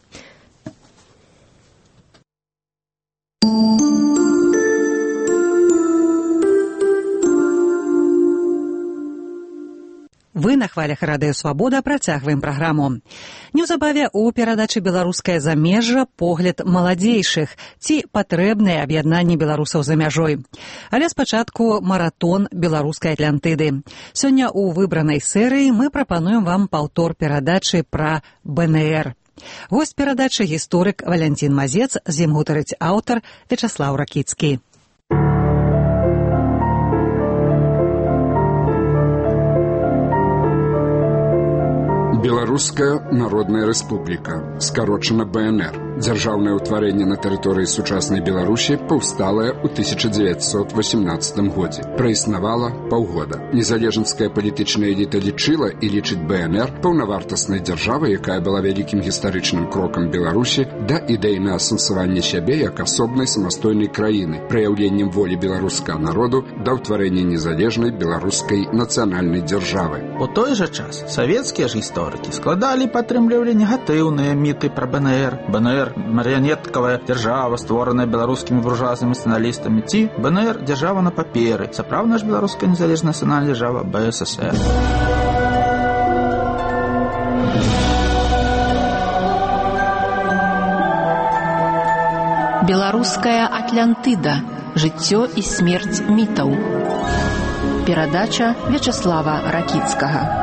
Вы на хвалях Радыё Свабода працягваем праграму. Неўзабаве ў перадачы «Беларускае замежжа» погляд маладзейшых, ці патрэбнае аб'яднанне беларусаў за мяжой. Але спачатку маратон беларускай Атлантыды. Сёння ў выбранай серыі мы прапануем вам паўтор перадачы пра бэ эн эр. Госць перадачы гісторык Валянцін Мазец, з ім гутарыць аўтар Вячаслаў Ракіцкі. Беларусь Беларуская Народная Рэспубліка, скарочана бэ эн эр. Дзяржаўнае ўтварэнне на тэрыторыі сучаснай Беларусі паўсталае ў тысяча дзевяцьсот восемнадцатым годзе. Праіснавала паўгода. Незалежніцкая палітычная эліта лічыла і лічыць бэ эн эр паўнавартаснай дзяржавай, якая была вялікім гістарычным крокам Беларусі да ідэйнага асэнсавання сябе як асобнай самастойнай краіны, праяўленнем волі беларускага народу да ўтварэння незалежнай беларускай нацыянальнай дзяржавы. У той жа час савецкія ж гісторыкі складалі і падтрымлівалі негатыўныя міты пра бэ эн эр. бэ эн эр марыянеткавая дзяржава, створаная беларускімі буржуазнымі нацыяналістамі, ці бэ эн эр дзяржава на паперы, сапраўдная ж беларуская незалежная нацыянальная дзяржава бэ эс эс эр. Беларуская Атлантыда. Жыццё і смерць мітаў. Перадача Вячаслава Ракіцкага.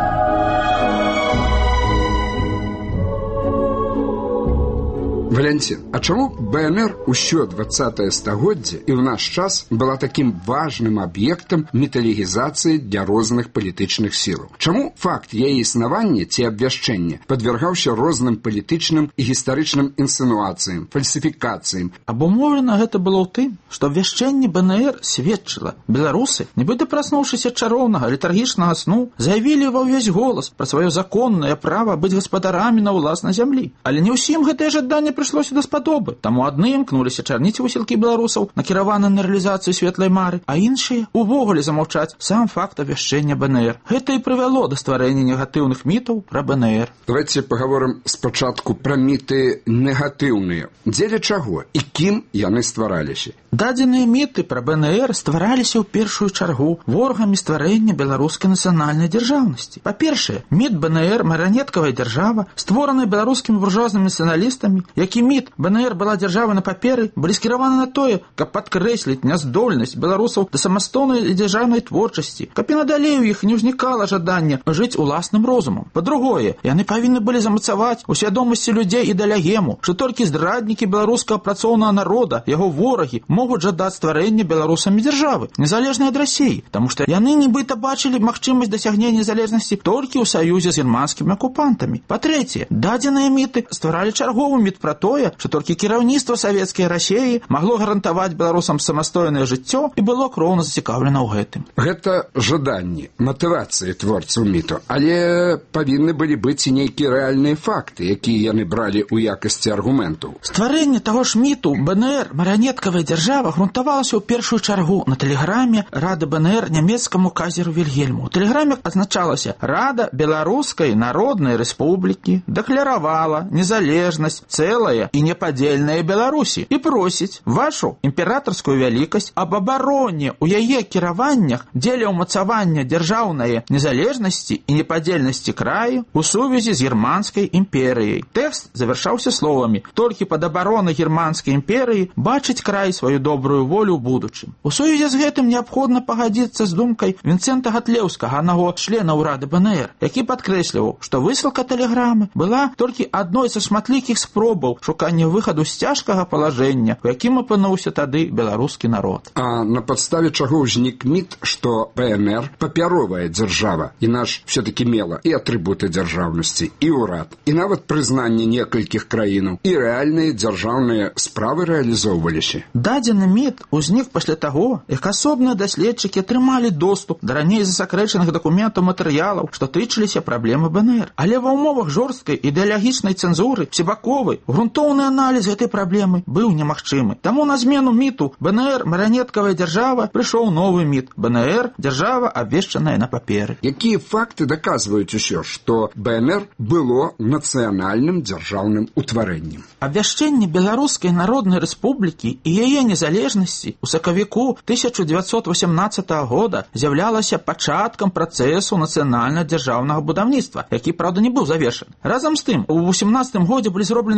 Валянцін, а чаму бэ эн эр усё двадцатае стагоддзе і ў наш час была такім важным аб'ектам міталогізацыі для розных палітычных сілаў? Чаму факт яе існавання ці абвяшчэння падвяргаўся розным палітычным і гістарычным інсінуацыям, фальсіфікацыям? Абумоўлена гэта было ў тым, што абвяшчэнне бэ эн эр сведчыла. Беларусы, нібыта праснуўшыся чароўнага летаргічнага сну, заявілі ва ўвесь голас пра сваё законнае права быць гаспадарамі на ўласнай зямлі. Але не ўсім гэтае жаданне прыйшлося даспадобы. Таму адны імкнуліся чарніць высілкі беларусаў, накіраваны на рэалізацыю светлай мары, а іншыя увогуле замаўчаць сам факт абвяшчэння бэ эн эр. Гэта і прывяло да стварэння негатыўных мітаў пра бэ эн эр. Давайте пагаворым спачатку пра міты негатыўныя. Дзеля чаго і кім яны ствараліся? Дадзеныя міты пра бэ эн эр ствараліся ў першую чаргу ворагамі стварэння беларускай нацыянальнай дзяржаўнасці. Па-першае, міт бэ эн эр марыянеткавая дзяржава, створаная беларускімі буржуазнымі нацыяналістамі, які міт бэ эн эр была дзяржавай на паперы, былі скіраваны на тое, каб падкрэсліць няздольнасць беларусаў да самастойнай і дзяржаўнай творчасці, каб і надалей у іх не ўзнікала жадання жыць уласным розумам. Па-другое, яны павінны былі замацаваць у свядомасці людзей і далягему, што толькі здраднікі беларускага працоўнага народа, яго ворагі, могуць жадаць стварэння беларусамі дзяржавы, незалежнай ад Расіі, таму што яны нібыта бачылі магчымасць дасягнення незалежнасці толькі ў саюзе з германскімі акупантамі. Па-трэцяе, дадзеныя міты стваралі чарговы міт пра тое, што толькі кіраўніцтва савецкай Расіі магло гарантаваць беларусам самастойнае жыццё і было кроўна зацікаўлена ў гэтым. Гэта жаданні, матывацыі творцаў міту, але павінны былі быць і нейкія рэальныя факты, якія яны бралі ў якасці аргументаў. Стварэнне таго ж міту бэ эн эр марыянеткавая дзяржава грунтавалася ў першую чаргу на тэлеграме Рады бэ эн эр нямецкаму казеру Вільгельму. У тэлеграме азначалася: Рада Беларускай Народнай Рэспублікі дэкларавала незалежнасць цэлая і непадзельная Беларусі і просіць вашу імператарскую вялікасць аб абароне ў яе кіраваннях дзеля ўмацавання дзяржаўнай незалежнасці і непадзельнасці краю у сувязі з германскай імперыяй. Тэкст завяршаўся словамі: толькі пад абаронай германскай імперыі бачыць край сваю добрую волю ў будучым. У сувязі з гэтым неабходна пагадзіцца з думкай Вінцэнта Гатлеўскага, аднаго члена ўрады бэ эн эр, які падкрэсліваў, што высылка тэлеграмы была толькі адной са шматлікіх спробаў шукання выхаду з цяжкага палажэння, у якім апынуўся тады беларускі народ. А на падставе чаго ўзнік міт, што бэ эн эр папяровая дзяржава, і наш все-таки мела і атрыбуты дзяржаўнасці, і ўрад, і нават прызнанне некалькіх краінаў, і рэальныя дзяржаўныя справы рэалізоўваліся. Дадзены міт узнік пасля таго, як асобныя даследчыкі атрымалі доступ да раней засакрэчаных дакументаў матэрыялаў, што тычыліся праблемы бэ эн эр. Але ва ўмовах жорсткай ідэалагічнай цэнзуры всебаковай грунтоўны аналіз гэтай праблемы быў немагчымы. Таму на змену міту бэ эн эр марыянеткавая дзяржава прыйшоў новы міт: бэ эн эр дзяржава абвешчаная на паперы. Якія факты даказваюць усё, што бэ эн эр было нацыянальным дзяржаўным утварэннем? Абвяшчэнне Беларускай Народнай Рэспублікі і яе незалежнасці ў сакавіку тысяча дзевяцьсот васямнаццатага года з'яўлялася пачаткам працэсу нацыянальна-дзяржаўнага будаўніцтва, які, праўда, не быў завершаны. Разам з тым, у васямнаццатым годзе былі зроблены істотныя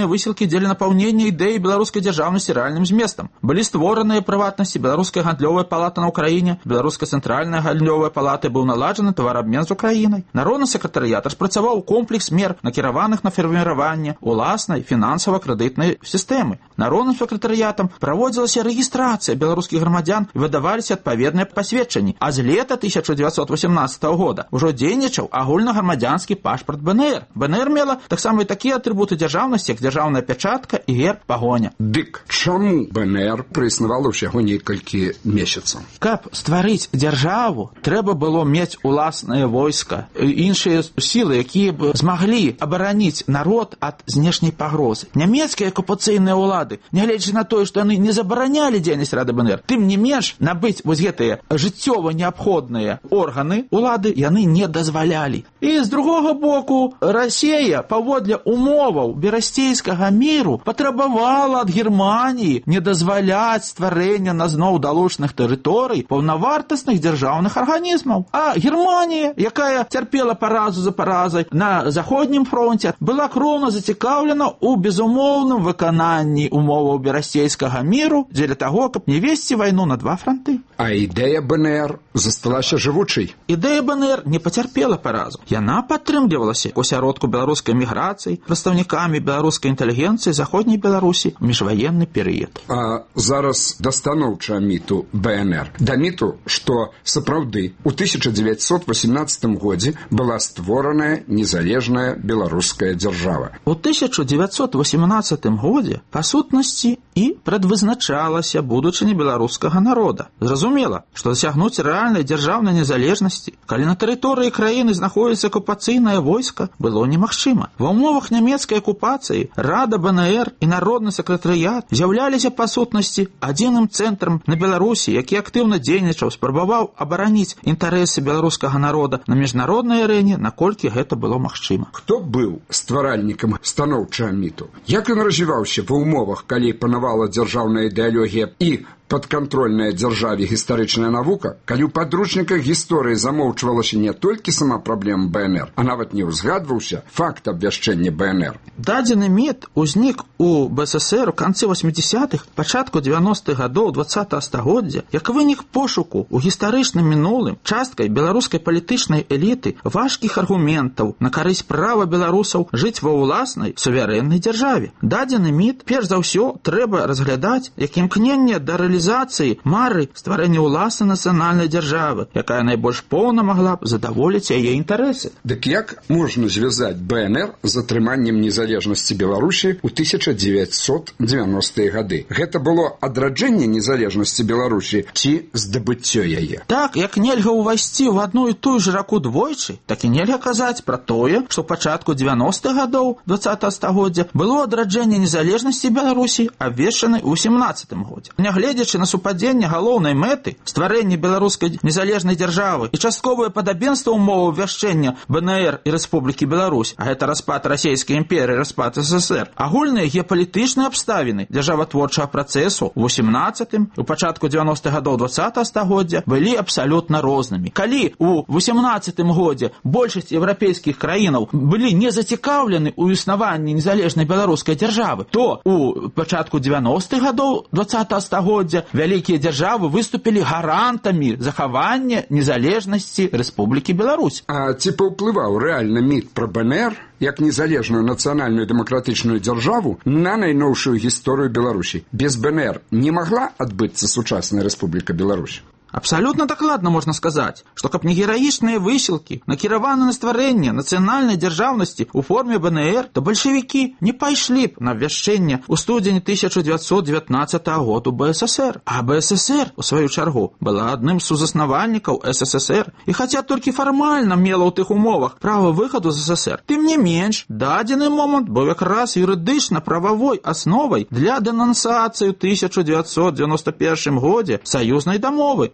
гістарычныя высілкі дзеля напаўнення ідэі беларускай дзяржаўнасці рэальным зместам. Былі створаныя прыватнасці беларуская гандлёвая палата на Украіне, беларуская цэнтральная гандлёвая палата, быў наладжаны таварабмен з Украінай. Народны сакратарыят распрацаваў комплекс мер, накіраваных на фарміраванне уласнай фінансава-крэдытнай сістэмы. Народным сакратарыятам праводзілася рэгістрацыя беларускіх грамадзян і выдаваліся адпаведныя пасведчанні. А з лета тысяча дзевяцьсот восемнадцатага года ўжо дзейнічаў агульнаграмадзянскі пашпарт БНР. БНР мела таксама і такія атрыбуты дзяржаўнасці, як дзяржаўная пячатка і герб пагоня. Дык чаму БНР праіснавала ўсяго некалькі месяцаў? Каб стварыць дзяржаву, трэба было мець уласнае войска, іншыя сілы, якія б змаглі абараніць народ ад знешняй пагрозы. Нямецкія акупацыйныя ўлады, нягледзячы на тое, што яны не забаранялі дзейнасць Рады БНР, тым не менш набыць вось гэтыя жыццёва неабходныя органы улады яны не дазвалялі. І з другога боку, Расія паводле умоваў берасцейскага міру патрабавала ад Германіі не дазваляць стварэння на зноў далучных тэрыторый паўнавартасных дзяржаўных арганізмаў. А Германія, якая цярпела паразу за паразай на заходнім фронте, была кроўна зацікаўлена ў безумоўным выкананні умоваў берасцейскага міру дзеля таго, каб не весці вайну на два фронты. А ідэя БНР засталася жывучай. Ідэя БНР не пацярпела паразу. Яна падтрымлівалася ў сяродку беларускай міграцыі, прадстаўнікамі беларускай інтэлігенцыі заходняй Беларусі ў міжваенны перыяд. А зараз да станоўчага міту БНР. Да міту, што сапраўды ў тысяча дзевяцьсот восемнадцатым годзе была створаная незалежная беларуская дзяржава. У тысяча дзевяцьсот восемнадцатым годзе па сутнасці і прадвызначалася будучыня беларускага народа. Зразумела, што дасягнуць рэальнай дзяржаўнай незалежнасці, калі на тэрыторыі краіны знаходзіцца акупацыйнае войска, было немагчыма. Ва ўмовах нямецкай акупацыі Рада БНР і Народны сакратарыят з'яўляліся па сутнасці адзіным цэнтрам на Беларусі, які актыўна дзейнічаў, спрабаваў абараніць інтарэсы беларускага народа на міжнароднай арэне, наколькі гэта было магчыма. Хто быў стваральнікам станоўчага міту? Як ён развіваўся ва ўмовах, калі панавала дзяржаўная ідэалогія і падкантрольная дзяржаве гістарычная навука, калі ў падручніках гісторыі замоўчвалася не толькі сама праблема БНР, а нават не ўзгадваўся факт абвяшчэння БНР. Дадзены міт узнік у БССР у канцы восьмідзесятых, пачатку дзевяностых гадоў дваццатага стагоддзя, як вынік пошуку ў гістарычным мінулым часткай беларускай палітычнай эліты важкіх аргументаў на карысць права беларусаў жыць ва ўласнай суверэннай дзяржаве. Дадзены міт, перш за ўсё, трэба разглядаць як імкненне да рэалізацыі мары стварэння ўласнай нацыянальнай дзяржавы, якая найбольш поўна магла б задаволіць яе інтарэсы. Дык як можна звязаць БНР з атрыманнем незалежнасці Беларусі ў тысяча дзевяцьсот дзевяностыя гады? Гэта было адраджэнне незалежнасці Беларусі ці здабыццё яе? Так, як нельга ўвайсці ў адну і тую ж раку двойчы, так і нельга казаць пра тое, што ў пачатку дзевяностых гадоў дваццатага стагоддзя было адраджэнне незалежнасці Беларусі абвешчанай у сямнадцатым годзе. Нягледзячы на супадзенне галоўнай мэты стварэння беларускай незалежнай дзяржавы і частковае падабенства ўмоваў абвяшчэння БНР і Рэспублікі Беларусь, а гэта распад расійскай імперыі, распад СССР, агульныя геапалітычныя абставіны дзяржаватворчага працэсу ў восемнадцатым, у пачатку дзевяностых гадоў дваццатага стагоддзя былі абсалютна рознымі. Калі у восемнадцатым годзе большасць еўрапейскіх краінаў былі не зацікаўлены ў існаванні незалежнай беларускай дзяржавы, то у пачатку дзевяностых гадоў дваццатага стагоддзя вялікія дзяржавы выступілі гарантамі захавання незалежнасці Рэспублікі Беларусь. А ці паўплываў рэальна міт пра БНР як незалежную нацыянальную дэмакратычную дзяржаву на найноўшую гісторыю Беларусі? Без БНР не магла адбыцца сучасная Рэспубліка Беларусь? Абсолютно докладно можно сказать, что каб не героичные высілкі, накіраваны на стварэнне нацыянальнай дзяржаўнасці ў форме БНР, то бальшавікі не пайшлі б на абвяшчэнне ў студзені тысяча дзевяцьсот дзевятнаццатага году БССР. А БССР, у сваю чаргу, была адным з сузаснавальнікаў СССР і хаця толькі фармальна мела ў тых умовах права выхаду з СССР, тым не менш, дадзены момант быў якраз юрыдычна-прававой асновай для денансацыі ў тысяча дзевяцьсот дзевяносто першым годзе саюзнай дамовы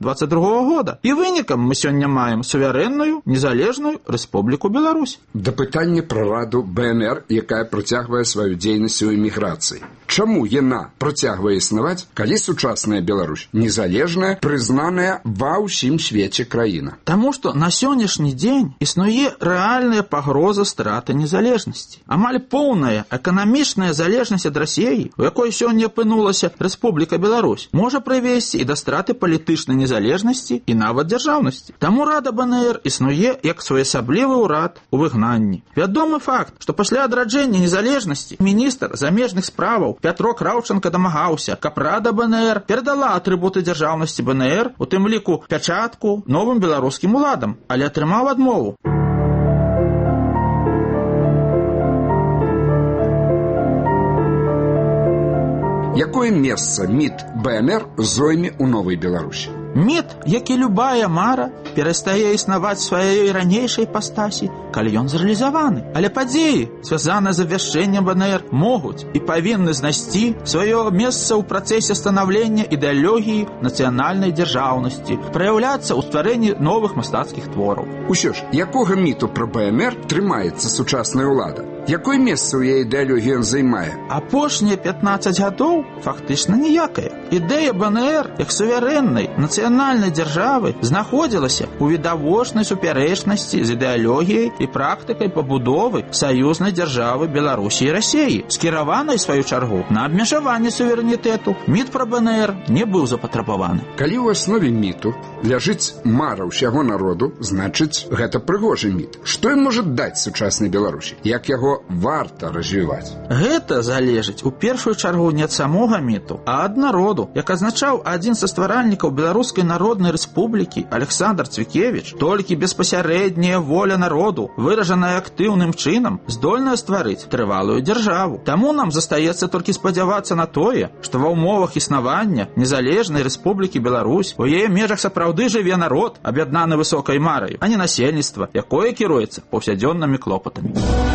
двадцать другого года. І вынікам мы сёння маем суверэнную, незалежную Рэспубліку Беларусь. Да пытання пра раду БНР, якая працягвае сваю дзейнасць у эміграцыі. Чаму яна працягвае існаваць, калі сучасная Беларусь незалежная, прызнаная ва ўсім свеце краіна? Таму што на сённяшні дзень існуе рэальная пагроза страты незалежнасці. Амаль поўная эканамічная залежнасць ад Расіі, у якой сёння апынулася Рэспубліка Беларусь, можа прывесці і да страты палітычнай незалежнасці і нават дзяржаўнасці. Таму рада БНР існуе як своеасаблівы ўрад у выгнанні. Вядомы факт, што пасля адраджэння незалежнасці міністр замежных справаў Пятро Краўчанка дамагаўся, каб рада БНР перадала атрыбуты дзяржаўнасці БНР, у тым ліку пячатку, новым беларускім уладам, але атрымаў адмову. Якое месца МІД БНР зойме ў Новай Беларусі? МІД, як і любая мара, перастае існаваць сваёй ранейшай іпастасі, калі ён зрэалізаваны. Але падзеі, звязаныя з абвяшчэннем БНР, могуць і павінны знайсці сваё месца ў працэсе станаўлення ідэалогіі нацыянальнай дзяржаўнасці, праяўляцца ў стварэнні новых мастацкіх твораў. Усё ж, якога міту пра БНР трымаецца сучасная ўлада? Якое месца ў яе ідэалогіі ён займае? Апошнія пятнаццаць гадоў фактычна ніякае. Ідэя БНР, як суверэннай нацыянальнай дзяржавы, знаходзілася ў відавочнай супярэчнасці з ідэалогіяй і практыкай пабудовы саюзнай дзяржавы Беларусі і Расіі, скіраванай, сваю чаргу, на абмежаванне суверэнітэту. Міт пра БНР не быў запатрабаваны. Калі ў аснове міту ляжыць мара ўсяго народу, значыць, гэта прыгожы міт. Што ён можа даць сучаснай Беларусі? Як яго варта развіваць? Гэта залежыць у першую чаргу не ад самога міту, а ад народу. Як азначаў адзін са стваральнікаў Беларускай народнай рэспублікі Александр Цвікевіч, толькі беспасярэдняя воля народу, выражаная актыўным чынам, здольная стварыць трывалую дзяржаву. Таму нам застаецца толькі спадзявацца на тое, што ва ўмовах існавання незалежнай Рэспублікі Беларусь у яе межах сапраўды жыве народ, аб'яднаны высокай мараю, а не насельніцтва, якое кіруецца паўсядзённымі клопатамі.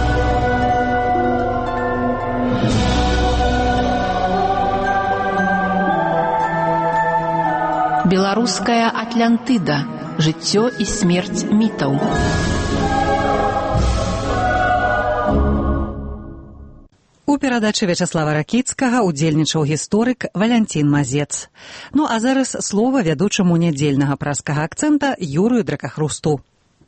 Беларуская Атлантыда. Жыццё і смерць мітаў. У перадачы Вячаслава Ракіцкага удзельнічаў гісторык Валянцін Мазец. Ну а зараз слова вядучаму нядзельнага праскага акцэнта Юрыю Дракахрусту.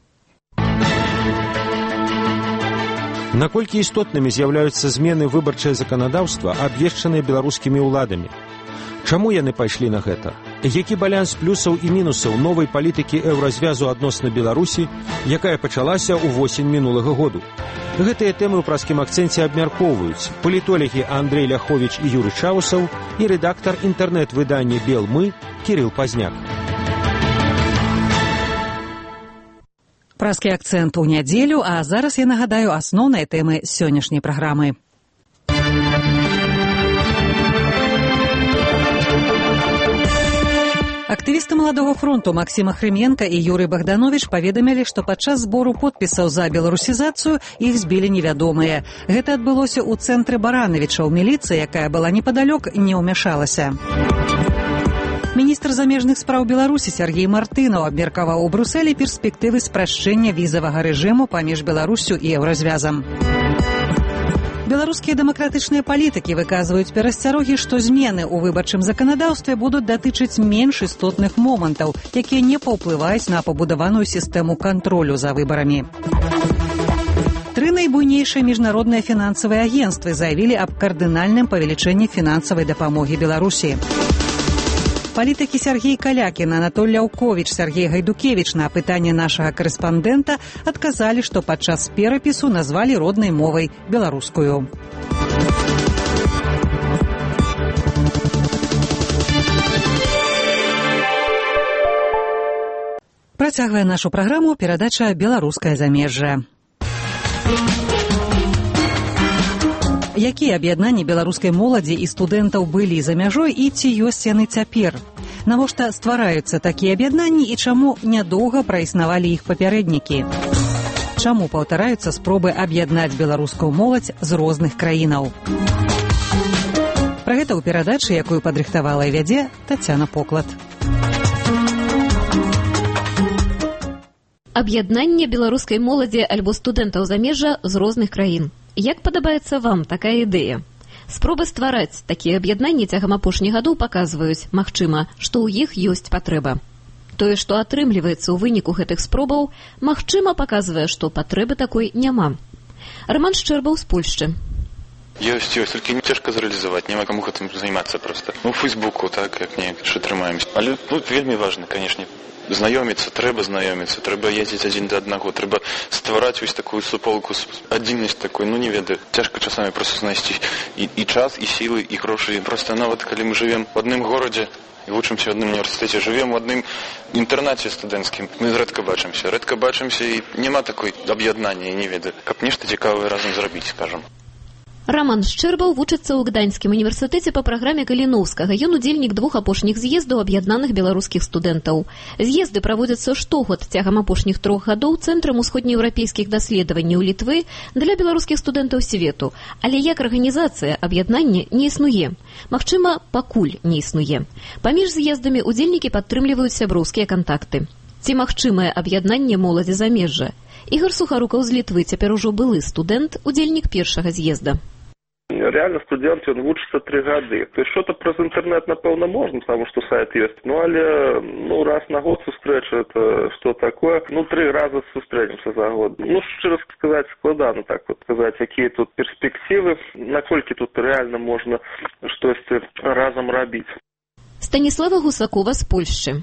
Наколькі істотнымі з'яўляюцца змены выбарчае заканадаўства, абвешчаныя беларускімі ўладамі? Чаму яны пайшлі на гэта? Які баланс плюсаў і мінусаў новай палітыкі еўразвязу адносна Беларусі, якая пачалася ўвосень мінулага году? Гэтыя тэмы ў праскім акцэнце абмяркоўваюць палітолагі Андрэй Ляховіч і Юры Чаусаў і рэдактар інтэрнэт-выдання «Белмы» Кірыл Пазняк. Праскі акцэнт у нядзелю, а зараз я нагадаю асноўныя тэмы сённяшняй праграмы. Актывісты Маладога фронту Максім Ахрыменка і Юрый Богданович паведамілі, што падчас збору подпісаў за беларусізацыю іх збілі невядомыя. Гэта адбылося ў цэнтры Баранавіча. Міліцыя, якая была непадалёк, не ўмяшалася. Міністр замежных спраў Беларусі Сергей Мартынаў абмеркаваў у Брусэлі перспектывы спрашчэння візавага рэжыму паміж Беларуссю і еўразвязам. Беларускія дэмакратычныя палітыкі выказваюць перасцярогі, што змены ў выбарчым заканадаўстве будуць датычыць менш істотных момантаў, якія не паўплываюць на пабудаваную сістэму кантролю за выбарамі. Тры найбуйнейшыя міжнародныя фінансавыя агенцтвы заявілі аб кардынальным павелічэнні фінансавай дапамогі Беларусі. Палітыкі Сергей Калякін, Анатоль Ляўковіч, Сергей Гайдукевіч на пытанне нашага карэспандэнта адказалі, што падчас перапісу назвалі роднай мовай беларускую. Працягвае нашу праграму перадача «Беларускае замежжа». Якія аб'яднанні беларускай моладзі і студэнтаў былі за мяжой і ці ёсць яны цяпер? Навошта ствараюцца такія аб'яднанні і чаму нядоўга праіснавалі іх папярэднікі? Чаму паўтараюцца спробы аб'яднаць беларускую моладзь з розных краінаў? Пра гэта ў перадачы, якую падрыхтавала і вядзе Тацяна Поклад. Аб'яднанне беларускай моладзі альбо студэнтаў замежжа з розных краін. Як падабаецца вам такая ідэя? Спробы ствараць такія аб'яднанні цягам апошніх гадоў паказваюць, магчыма, што ў іх ёсць патрэба. Тое, што атрымліваецца ў выніку гэтых спробаў, магчыма, паказвае, што патрэбы такой няма. Роман Шчэрбаў з Польшчы. Ёсць, ёсць, толькі цяжка зрэалізаваць, няма каму гэтым займацца проста. Ну, у Фейсбуку, так, як неяк атрымаемся. Але тут вельмі важна, канешне, знаёміцца, трэба знаёміцца, трэба ездзіць адзін да аднаго, трэба ствараць вось такую суполку, адзіннасць такой, ну не ведаю, цяжка часамі проста знайсці і, і час, і сілы, і грошы. Проста нават калі мы жывем у адным горадзе і вучымся ў адным універсітэце, жывем у адным інтэрнаце студэнцкім, мы рэдка бачымся, рэдка бачымся і няма такой аб'яднання, не ведаю, каб нешта цікавае разам зрабіць, скажам. Роман Шчэрбаў вучыцца ў Гданьскім універсітэце па праграме Каліноўскага. Ён удзельнік двух апошніх з'ездаў аб'яднаных беларускіх студэнтаў. З'езды праводзяцца штогод цягам апошніх трох гадоў Цэнтрам усходнееўрапейскіх даследаванняў Літвы для беларускіх студэнтаў свету. Але як арганізацыя аб'яднання не існуе. Магчыма, пакуль не існуе. Паміж з'ездамі удзельнікі падтрымліваюць сяброўскія кантакты. Ці магчымае аб'яднанне моладзі замежжа? Ігор Сухарукаў з Літвы, цяпер ужо былы студэнт, удзельнік першага з'езда. Реально студент, он вучится три года. То есть что-то про интернет, напевно, можно, потому что сайт есть. Ну, але, ну, раз на год встреча, это что такое? Ну, три раза встретимся за год. Ну, что сказать, складно так вот сказать, какие тут перспективы, насколько тут реально можно что-то разом робить. Станіслава Гусакова з Польшчы.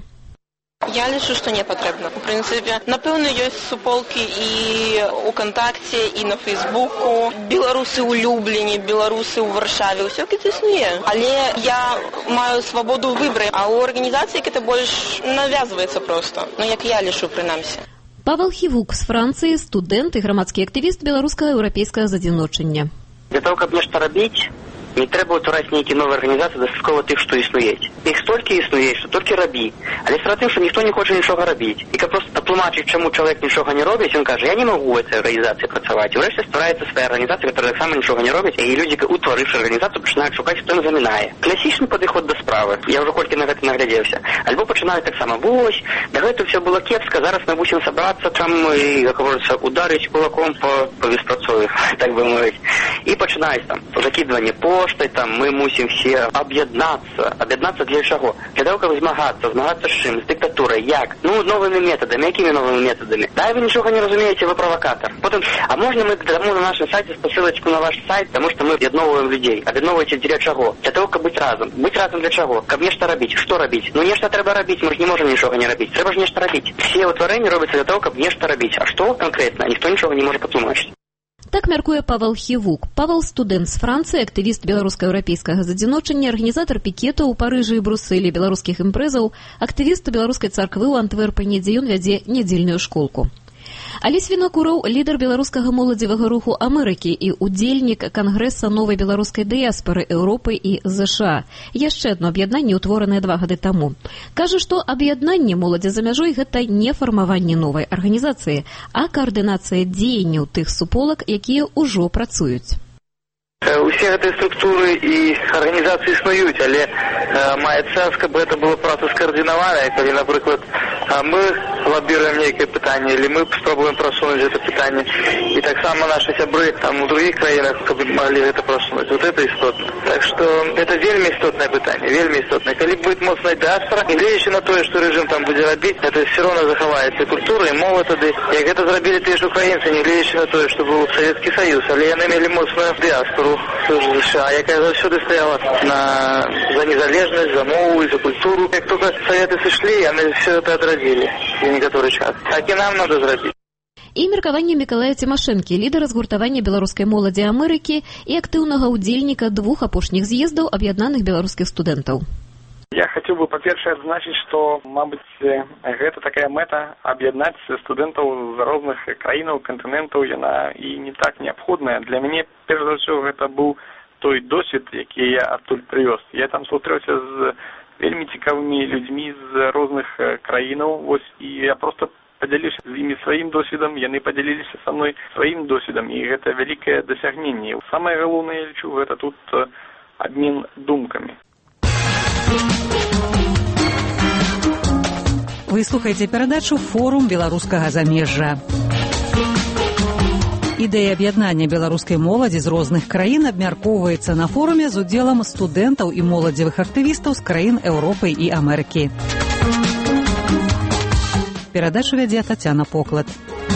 Я лічу, што не патрэбна. У прынцыпе, напэўна, ёсць суполкі і ў кантакце, і на Фейсбуку. Беларусы ў Любліні, беларусы ў Варшаве, ўсё гэта існуе. Але я маю свабоду выбраць, а ў арганізацыі гэта больш навязваецца проста. Ну, як я лічу, прынамсі. Павел Хівук з Францыі, студэнт і грамадскі актывіст беларускага еўрапейскага задзіночання. Для того, каб нешта рабіць, не трэба ўтвараць нейкія новыя арганізацыі, дастаткова тых, што існуюць. Іх столькі існуе, што толькі рабі. Але справа тым, што ніхто не хоча нічога рабіць. І каб проста тлумачыць, чаму чалавек нічога не робіць, ён кажа, я не магу ў гэтай арганізацыі працаваць. І ўрэшце ствараецца свая арганізацыя, которая таксама нічога не робіць, і людзі, утварыўшы арганізацыю, пачынаюць шукаць, хто ім замінае. Класічны падыход да справы. Я ўжо колькі на гэта наглядзеўся. Альбо пачынаюць таксама, вось, дагэтуль ўсё было кепска, зараз мы мусім сабрацца, там і, як говорится, ударыць кулаком по, по беспрацові, так бы мовіць. І пачынаюць там закидывание поштай, там мы мусім все аб'яднацца. Аб'яднацца для чаго? Для того, каб змагацца, змагацца з чым? З дыктатурай. Як? Ну, новымі метадамі. Якімі новымі метадамі? Да, вы нічога не разумееце, вы правокатор. Потым, а можна мы даму на нашым сайце спасылачку на ваш сайт, тому што мы аб'ядноўваем людзей. Аб'ядноўваеце для чаго? Для того, каб быць разам. Быць разам для чаго? Каб нешта рабіць. Што рабіць? Ну, нешта трэба рабіць, мы ж не можам нічога не рабіць. Трэба ж нешта рабіць. Все ўтварэнні робяцца для того, каб нешта рабіць. А што канкрэтна? Ніхто нічога не можа патлумачыць. Так мяркуе Павел Хівук. Павел студэнт з Францыі, актывіст беларуска-еўрапейскага задзіночання, арганізатар пікетаў у Парыжы і Брусэлі, беларускіх імпрэзаў, актывіст беларускай царквы ў Антверпене, дзе ён вядзе нядзельную школку. Алесь Вінакураў, лідар беларускага моладзевага руху Амерыкі і удзельнік Кангрэса новай беларускай дыяспары Еўропы і ЗША. Яшчэ адно аб'яднанне, утворанае два гады таму. Кажа, што аб'яднанне моладзі за мяжой гэта не фармаванне новай арганізацыі, а каардынацыя дзеянняў тых суполак, якія ўжо працуюць. Усе гэтыя структуры і арганізацыі існуюць, але э, мае сэнс, каб гэта было праца скаардынаваная, калі, напрыклад, мы лабіруем нейкае пытанне, или мы спробуем просунуць гэта пытанне, і таксама нашы сябры там у других краінах, каб маглі гэта просунуць. Вот это істотна. Так што это вельмі істотнае пытанне, вельмі істотнае. Калі будзе моцная дыаспора, і гледзячы на тое, што рэжым там будзе рабіць, это все равно захаваецца культура і мова тады. Як гэта зрабілі тыя ж украінцы, не гледзячы на тое, што быў Савецкі Саюз, але яны мелі моцную дыаспору. США, якая заўсёды стаяла на, за незалежнасць, за мову і за культуру. Як только Советы сышлі, яны все это адрадзілі за некаторы час. Так і нам надо зрабіць. І меркаванне Мікалая Цімашэнкі, лідара згуртавання беларускай моладзі Амерыкі і актыўнага ўдзельніка двух апошніх з'ездаў аб'яднаных беларускіх студэнтаў. Я хацеў бы, па-першае, адзначыць, што, мабыць, гэта такая мэта аб'яднаць студэнтаў з розных краінаў, кантынентаў, яна і не так неабходная. Для мяне, перш за ўсё, гэта быў той досвед, які я адтуль прывёз. Я там сустрэўся з вельмі цікавымі людзьмі з розных краінаў, вось, і я проста падзяліўся з імі сваім досведам, яны падзяліліся са мной сваім досведам, і гэта вялікае дасягненне. Самае галоўнае, я лічу, гэта тут абмен думкамі. Вы слухаеце перадачу «Форум беларускага замежжа». Ідэя аб'яднання беларускай моладзі з розных краін абмяркоўваецца на форуме з удзелам студэнтаў і моладзевых актывістаў з краін Еўропы і Амерыкі. Перадачу вядзе Тацяна Поклад.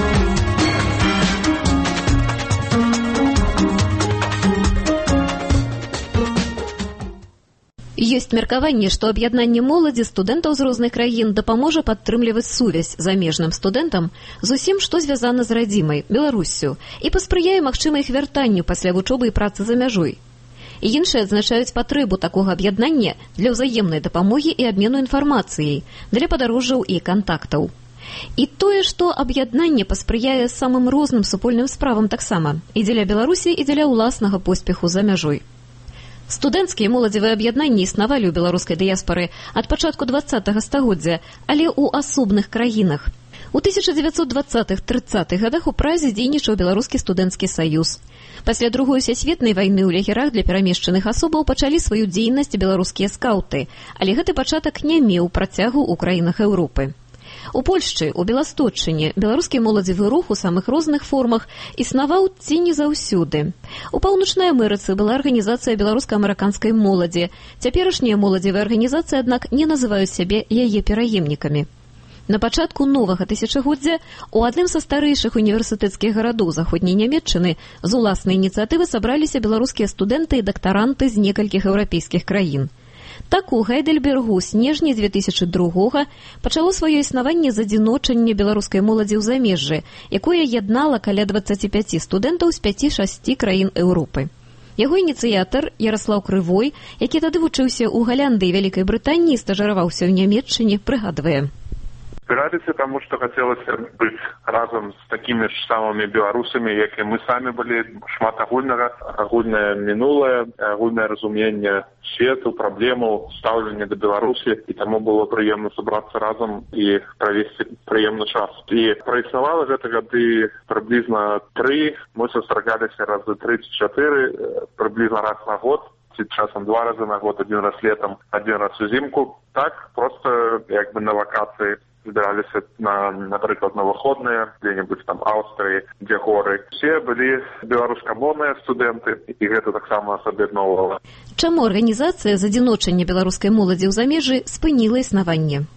Ёсць меркаванне, што аб'яднанне моладзі студэнтаў з розных краін дапаможа падтрымліваць сувязь замежным студэнтам з усім, што звязана з радзімай, Беларуссю, і паспрыяе магчыма іх вяртанню пасля вучобы і працы за мяжой. І іншыя адзначаюць патрэбу такога аб'яднання для ўзаемнай дапамогі і абмену інфармацыяй, для падарожжаў і кантактаў. І тое, што аб'яднанне паспрыяе самым розным супольным справам таксама, і дзеля Беларусі, і дзеля ўласнага поспеху за мяжой. Студэнцкія моладзевыя аб'яднанні існавалі ў беларускай дыяспары ад пачатку дваццатага стагоддзя, але ў асобных краінах. У тысяча дзевяцьсот дваццатых-трыццатых гадах у Празе дзейнічаў беларускі студэнцкі саюз. Пасля другой сусветнай вайны ў лагерах для перамешчаных асобаў пачалі сваю дзейнасць беларускія скаўты, але гэты пачатак не меў працягу ў краінах Еўропы. У Польшчы, у Беласточчыне беларускі моладзевы рух у самых розных формах існаваў ці не заўсёды. У Паўночнай Амерыцы была арганізацыя беларуска-амерыканскай моладзі. Цяперашнія моладзевыя арганізацыі, аднак, не называюць сябе яе пераемнікамі. На пачатку новага тысячагоддзя у адным са старэйшых універсітэцкіх гарадоў заходняй Нямецчыны з уласнай ініцыятывы сабраліся беларускія студэнты і дактаранты з некалькіх еўрапейскіх краін. Так у Гайдельбергу з снежня дзве тысячы другога пачало сваё існаванне задзіночанне беларускай моладзі ў замежжы, якое яднала каля дваццаць пяць студэнтаў з пяці-шасці краін Еўропы. Яго ініцыятар Яраслаў Крывой, які тады вучыўся ў Галландыі і Вялікай Брытаніі і стажыраваўся ў Нямецчыне, прыгадвае. Збіраліся, таму што хацелася быць разам з такімі ж самымі беларусамі, як і мы самі былі, шмат агульнага, агульнае мінулае, агульнае разуменне свету, праблемаў, стаўлення да Беларусі, і таму было прыемна сабрацца разам і правесці прыемны час. І праіснавала гэта гады прыблізна тры, мы сустракаліся разы тры ці чатыры, прыблізна раз на год, ці часам два разы на год, адзін раз летам, адзін раз узімку. Так, проста як бы на вакацыі збіраліся, на, напрыклад, на выходныя, дзе-небудзь там Аўстрыі, дзе горы. Все былі беларускамоўныя студэнты, і гэта таксама нас аб'ядноўвала. Чаму арганізацыя з адзіночання беларускай моладзі ў замежжы спыніла існаванне?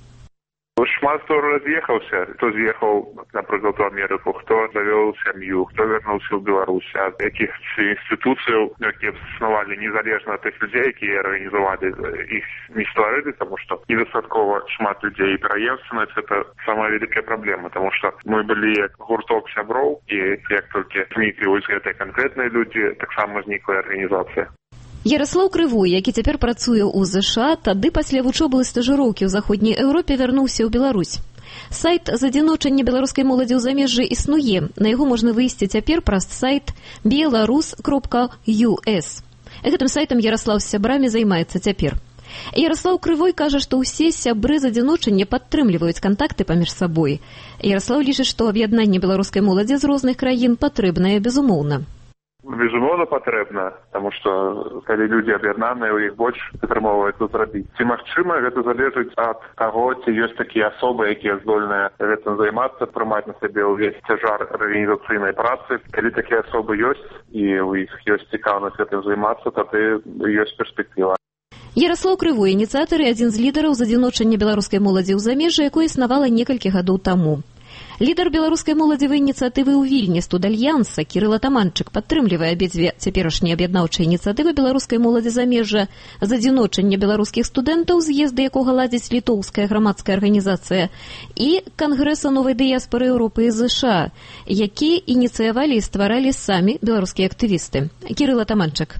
Шмат хто раз'ехаўся, хто з'ехаў, напрыклад, у Амерыку, хто завёў сям'ю, хто вярнуўся ў Беларусь, ад якіх інстытуцыяў, якія існавалі незалежна ад тых людзей, якія арганізавалі, іх не стварылі, таму што недастаткова шмат людзей. Пераемственнасць – это самая вялікая праблема, таму што мы былі як гурток сяброў, і як толькі зніклі вось гэтыя канкрэтныя людзі, таксама знікла арганізацыя. Яраслаў Крывой, які цяпер працуе ў ЗША, тады пасля вучобы і стажыроўкі ў заходняй Еўропе вярнуўся ў Беларусь. Сайт з адзіночання беларускай моладзі ў замежжы існуе. На яго можна выйсці цяпер праз сайт беларус кропка ю эс. Гэтым сайтам Яраслаў з сябрамі займаецца цяпер. Яраслаў Крывой кажа, што ўсе сябры з адзіночання падтрымліваюць кантакты паміж сабой. Яраслаў лічыць, што аб'яднанне беларускай моладзі з розных краін патрэбнае, безумоўна. Безумоўна, патрэбна, таму што калі людзі аб'яднаныя, у іх больш атрымоўваецца зрабіць. Ці магчыма, гэта залежыць ад таго, ці ёсць такія асобы, якія здольныя гэтым займацца, прымаць на сябе ўвесь цяжар арганізацыйнай працы. Калі такія асобы ёсць, і ў іх ёсць цікаўнасць гэтым займацца, тады ёсць перспектыва. Яраслаў Крывой, ініцыятар і адзін з лідараў з адзіночання беларускай моладзі ў замежжы, якое існавала некалькі гадоў таму. Лідар беларускай моладзевай ініцыятывы ў Вільні студальянса Кірыла Таманчык падтрымлівае абедзве цяперашнія аб'яднаўчыя ініцыятывы беларускай моладзі замежжа з адзіночання беларускіх студэнтаў, з'езды якога ладзіць літоўская грамадская арганізацыя, і Кангрэса новай дыяспары Еўропы і ЗША, які ініцыявалі і стваралі самі беларускія актывісты. Кірыла Таманчык.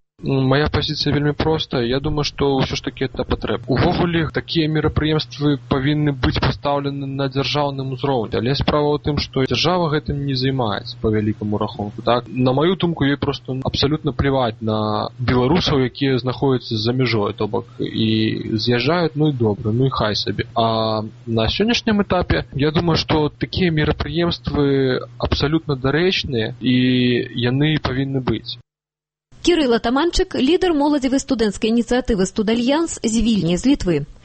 Моя пазіцыя вельмі простая. Я думаю, што ўсё ж такі это патрэбна. Увогуле, такія мерапрыемствы павінны быць пастаўлены на дзяржаўным узроўні. Але справа ў тым, што дзяржава гэтым не займаецца па вялікаму рахунку. Так? На маю думку, ёй проста абсалютна пляваць на беларусаў, якія знаходзяцца за мяжой, то бок і з'язджаюць, ну і добра, ну і хай сабе. А на сённяшнім этапе я думаю, што такія мерапрыемствы абсалютна дарэчныя і яны павінны быць. Кірыла Таманчык, лідар моладзевай студэнцкай ініцыятывы «Студальянс» з Вільні, з Літвы.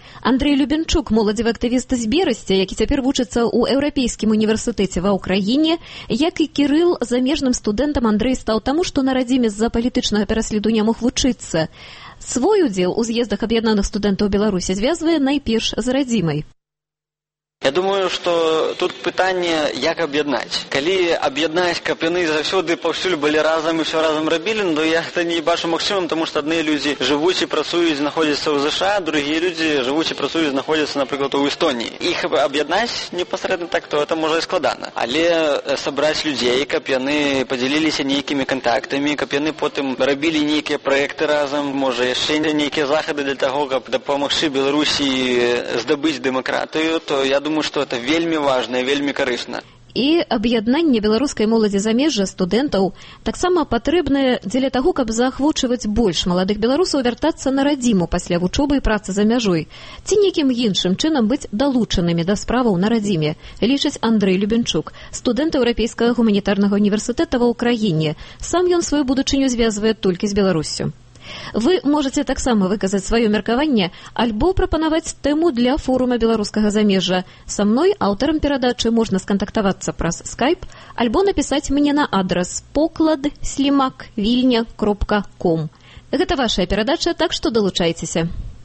Андрэй Любенчук, моладзевы актывіст з Берасця, які цяпер вучыцца ў Еўрапейскім універсітэце ва ўкраіне, як і Кірыл, замежным студэнтам Андрэй стаў таму, што на радзіме з-за палітычнага пераследу не мог вучыцца. Свой удзел у з'ездах аб'яднаных студэнтаў Беларусі звязвае найперш з радзімай. Я думаю, што тут пытанне, як аб'яднаць. Калі аб'яднаць, каб яны заўсёды паўсюль былі разам і ўсё разам рабілі, то я гэта не бачу магчымым, таму што адныя людзі жывуць і працуюць, знаходзяцца ў ЗША, другія людзі жывуць і працуюць, знаходзяцца, напрыклад, у Эстоніі. Іх аб'яднаць непасрэдна так, то это можа і складана. Але сабраць людзей, каб яны падзяліліся нейкімі кантактамі, каб яны потым рабілі нейкія праекты разам, можа яшчэ нейкія захады для таго, каб дапамагчы Беларусі здабыць дэмакратыю, то я думаю, Думаю, што это вельмі важна і вельмі карысна. І аб'яднанне беларускай моладзі замежжа студэнтаў таксама патрэбнае дзеля таго, каб заахвочваць больш маладых беларусаў вяртацца на радзіму пасля вучобы і працы за мяжой, ці нейкім іншым чынам быць далучанымі да справаў на радзіме, лічыць Андрэй Любенчук, студэнт Еўрапейскага гуманітарнага універсітэта ва ўкраіне. Сам ён сваю будучыню звязвае толькі з Беларуссю. Вы можаце таксама выказаць сваё меркаванне альбо прапанаваць тэму для форума беларускага замежжа. Са мной, аўтарам перадачы, можна скантактавацца праз скайп альбо напісаць мне на адрас поклад слімак вільня кропка ком. Гэта вашая перадача, так што далучайцеся.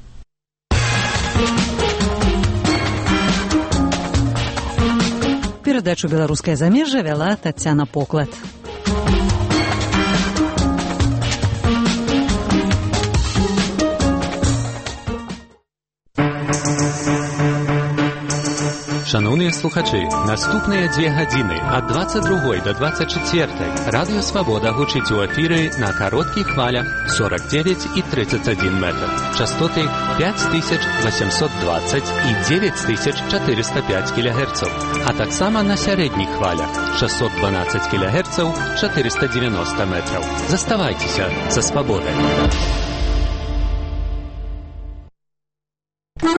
Перадачу «Беларускае замежжа» вяла Тацяна Поклад. Шановні слухачі, наступныя дзве гадзіны ад дваццаць другой да дваццаць чацвёртай Радыё Свабода гучыць у эфіры на кароткіх хвалях сорок девять і тридцать один метр. Частоты пять тысяч восемьсот двадцать і девять тысяч четыреста пять килогерцаў, а таксама на сярэдніх хвалях шестьсот двенадцать килогерцаў, четыреста девяносто метров. Заставайцеся са Свабодай.